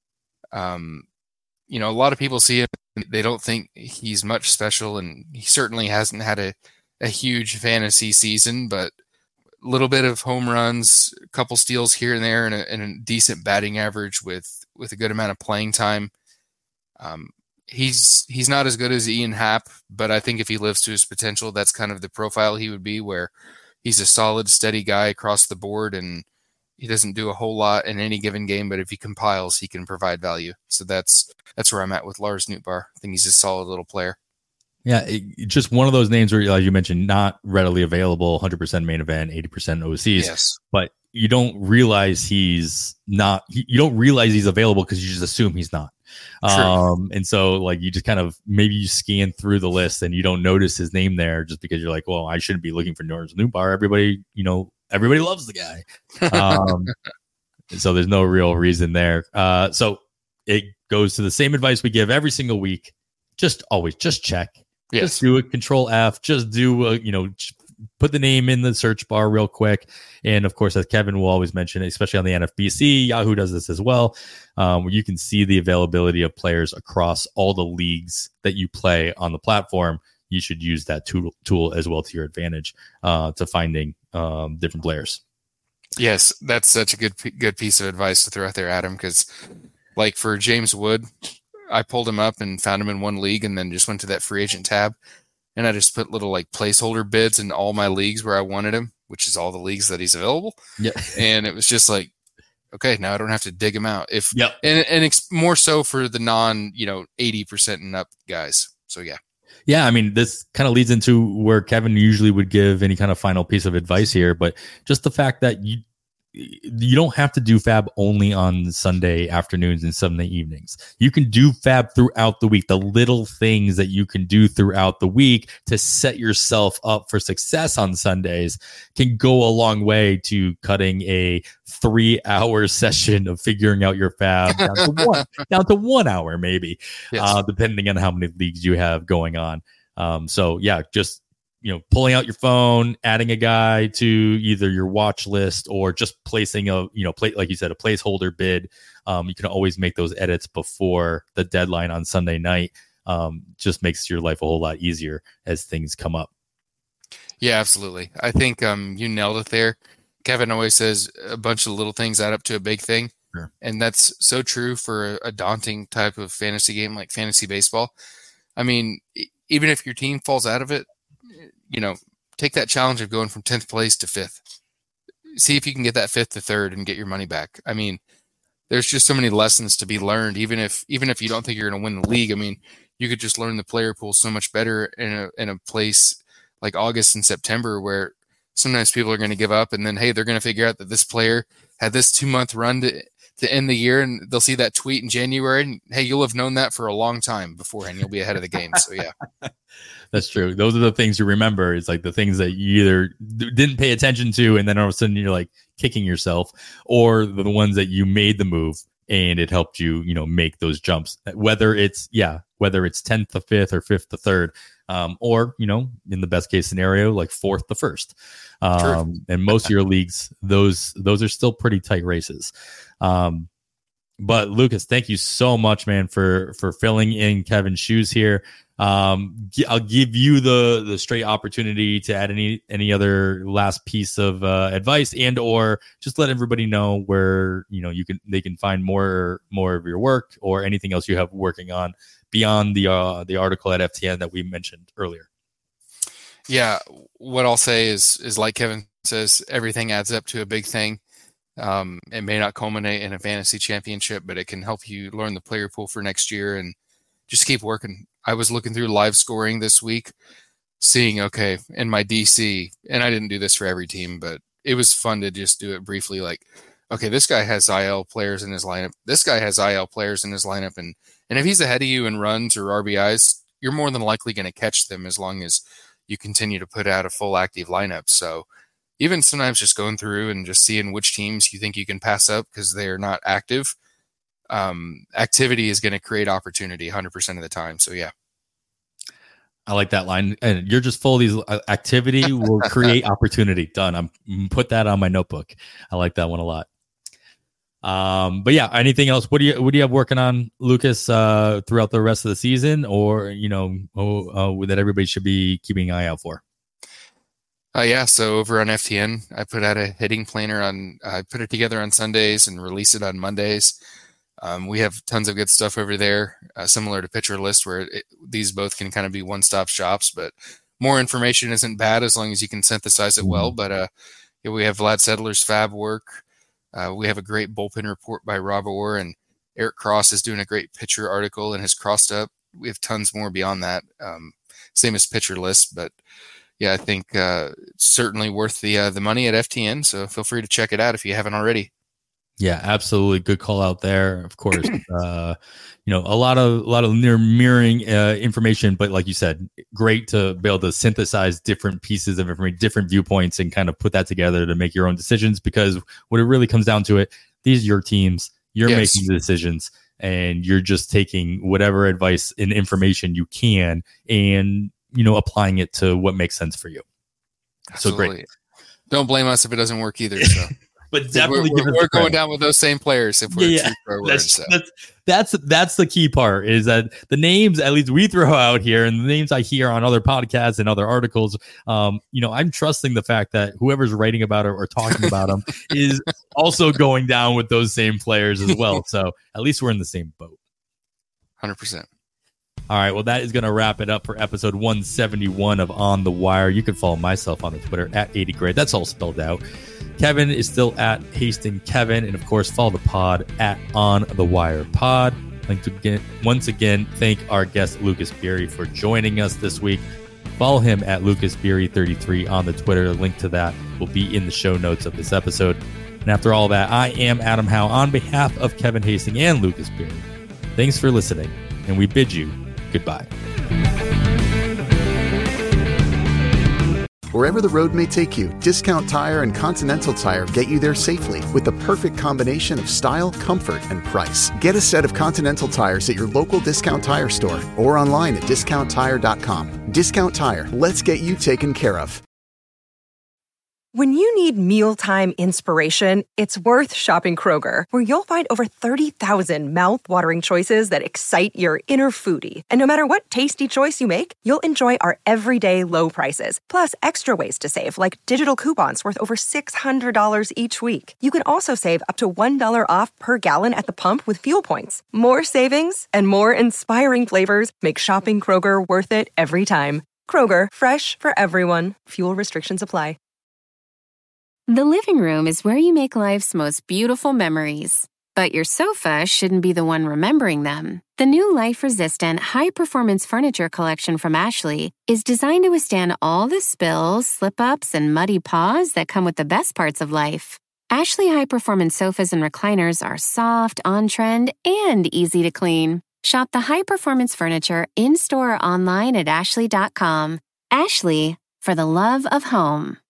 H: Um, you know, a lot of people see him, they don't think he's much special, and he certainly hasn't had a, a huge fantasy season, but a little bit of home runs, a couple steals here and there, and a, and a decent batting average with, with a good amount of playing time. Um, he's he's not as good as Ian Happ, but I think if he lives to his potential, that's kind of the profile he would be, where he's a solid, steady guy across the board, and he doesn't do a whole lot in any given game, but if he compiles, he can provide value. So that's that's where I'm at with Lars Nootbaar. I think he's a solid little player.
G: Yeah, it, just one of those names where, as you mentioned, not readily available, one hundred percent main event, eighty percent O Cs.
H: Yes.
G: But you don't realize he's not, you don't realize he's available because you just assume he's not.
H: True.
G: Um, and so like you just kind of, maybe you scan through the list and you don't notice his name there just because you're like, well, I shouldn't be looking for Lars Nootbaar. Everybody, you know, everybody loves the guy. Um, so there's no real reason there. Uh, so it goes to the same advice we give every single week. Just always just check.
H: Yes.
G: Just do it. Control F. Just do, a, you know, put the name in the search bar real quick. And of course, as Kevin will always mention, especially on the N F B C, Yahoo does this as well, um, where you can see the availability of players across all the leagues that you play on the platform. You should use that tool, tool as well to your advantage uh, to finding um, different players.
H: Yes, that's such a good good piece of advice to throw out there, Adam, because like for James Wood, I pulled him up and found him in one league and then just went to that free agent tab. And I just put little like placeholder bids in all my leagues where I wanted him, which is all the leagues that he's available.
G: Yeah.
H: And it was just like, okay, now I don't have to dig him out. If
G: yep.
H: and and it's more so for the non, you know, eighty percent and up guys. So yeah.
G: Yeah, I mean, this kind of leads into where Kevin usually would give any kind of final piece of advice here, but just the fact that you you don't have to do Fab only on Sunday afternoons and Sunday evenings. You can do Fab throughout the week. The little things that you can do throughout the week to set yourself up for success on Sundays can go a long way to cutting a three-hour session of figuring out your Fab down to one, down to one hour maybe, yes. uh, depending on how many leagues you have going on. Um, so yeah, just you know, pulling out your phone, adding a guy to either your watch list or just placing a, you know, play, like you said, a placeholder bid. Um, you can always make those edits before the deadline on Sunday night. Um, just makes your life a whole lot easier as things come up.
H: Yeah, absolutely. I think um, you nailed it there. Kevin always says a bunch of little things add up to a big thing.
G: Sure.
H: And that's so true for a daunting type of fantasy game like fantasy baseball. I mean, even if your team falls out of it, you know, take that challenge of going from tenth place to fifth. See if you can get that fifth to third and get your money back. I mean, there's just so many lessons to be learned. Even if even if you don't think you're going to win the league, I mean, you could just learn the player pool so much better in a in a place like August and September, where sometimes people are going to give up, and then hey, they're going to figure out that this player had this two month run to to end the year, and they'll see that tweet in January, and hey, you'll have known that for a long time beforehand. You'll be ahead of the game. So yeah.
G: That's true. Those are the things you remember. It's like the things that you either didn't pay attention to, and then all of a sudden you're like kicking yourself, or the ones that you made the move and it helped you, you know, make those jumps. Whether it's yeah, whether it's tenth to fifth or fifth to third, um, or you know, in the best case scenario, like fourth to first. Um, and most of your leagues, those those are still pretty tight races. Um, but Lucas, thank you so much, man, for for filling in Kevin's shoes here. Um, I'll give you the the straight opportunity to add any any other last piece of uh, advice, and or just let everybody know where you know you can they can find more more of your work or anything else you have working on beyond the uh, the article at F T N that we mentioned earlier.
H: Yeah, what I'll say is is like Kevin says everything adds up to a big thing. Um, it may not culminate in a fantasy championship, but it can help you learn the player pool for next year and just keep working. I was looking through live scoring this week, seeing, okay, in my D C, and I didn't do this for every team, but it was fun to just do it briefly. Like, okay, this guy has I L players in his lineup. This guy has I L players in his lineup. And, and if he's ahead of you in runs or R B Is, you're more than likely going to catch them as long as you continue to put out a full active lineup. So even sometimes just going through and just seeing which teams you think you can pass up because they're not active, um, activity is going to create opportunity one hundred percent of the time. So, yeah.
G: I like that line. And you're just full of these uh, activity will create opportunity. Done. I'm put that on my notebook. I like that one a lot. Um, but yeah, anything else? What do you, what do you have working on, Lucas, uh, throughout the rest of the season, or, you know, oh, uh, that everybody should be keeping an eye out for?
H: Uh, yeah. So over on F T N, I put out a hitting planner on, I put it together on Sundays and release it on Mondays. Um, we have tons of good stuff over there, uh, similar to Pitcher List, where it, these both can kind of be one-stop shops, but more information isn't bad as long as you can synthesize it well. But uh, yeah, we have Vlad Sedler's fab work. Uh, we have a great bullpen report by Rob Orr, and Eric Cross is doing a great pitcher article and has crossed up. We have tons more beyond that, um, same as Pitcher List. But yeah, I think uh, it's certainly worth the uh, the money at F T N. So feel free to check it out if you haven't already.
G: Yeah, absolutely. Good call out there. Of course, uh, you know, a lot of a lot of near mirroring uh, information, but like you said, great to be able to synthesize different pieces of information, different viewpoints, and kind of put that together to make your own decisions. Because when it really comes down to it, these are your teams. You're yes. making the decisions, and you're just taking whatever advice and information you can, and you know, applying it to what makes sense for you.
H: Absolutely. So great. Don't blame us if it doesn't work either. So.
G: But definitely
H: we're, we're, we're going down with those same players if we're yeah, yeah. Pro
G: that's,
H: words, so.
G: that's, that's that's the key part, is that the names, at least we throw out here, and the names I hear on other podcasts and other articles, um, you know, I'm trusting the fact that whoever's writing about it or talking about them is also going down with those same players as well. So at least we're in the same boat.
H: one hundred percent.
G: All right, well, that is going to wrap it up for episode one seventy-one of On the Wire. You can follow myself on the Twitter at eighty grade. That's all spelled out. Kevin is still at Hastings Kevin. And, of course, follow the pod at On the Wire Pod. I'd like to again, once again thank our guest, Lucas Beery, for joining us this week. Follow him at Lucas Beery thirty-three on the Twitter. A link to that will be in the show notes of this episode. And after all that, I am Adam Howe on behalf of Kevin Hastings and Lucas Beery. Thanks for listening, and we bid you goodbye.
A: Wherever the road may take you, Discount Tire and Continental Tire get you there safely with the perfect combination of style, comfort, and price. Get a set of Continental tires at your local Discount Tire store or online at discount tire dot com. Discount Tire, let's get you taken care of.
F: When you need mealtime inspiration, it's worth shopping Kroger, where you'll find over thirty thousand mouth-watering choices that excite your inner foodie. And no matter what tasty choice you make, you'll enjoy our everyday low prices, plus extra ways to save, like digital coupons worth over six hundred dollars each week. You can also save up to one dollar off per gallon at the pump with fuel points. More savings and more inspiring flavors make shopping Kroger worth it every time. Kroger, fresh for everyone. Fuel restrictions apply.
I: The living room is where you make life's most beautiful memories. But your sofa shouldn't be the one remembering them. The new life-resistant, high-performance furniture collection from Ashley is designed to withstand all the spills, slip-ups, and muddy paws that come with the best parts of life. Ashley high-performance sofas and recliners are soft, on-trend, and easy to clean. Shop the high-performance furniture in-store or online at ashley dot com. Ashley, for the love of home.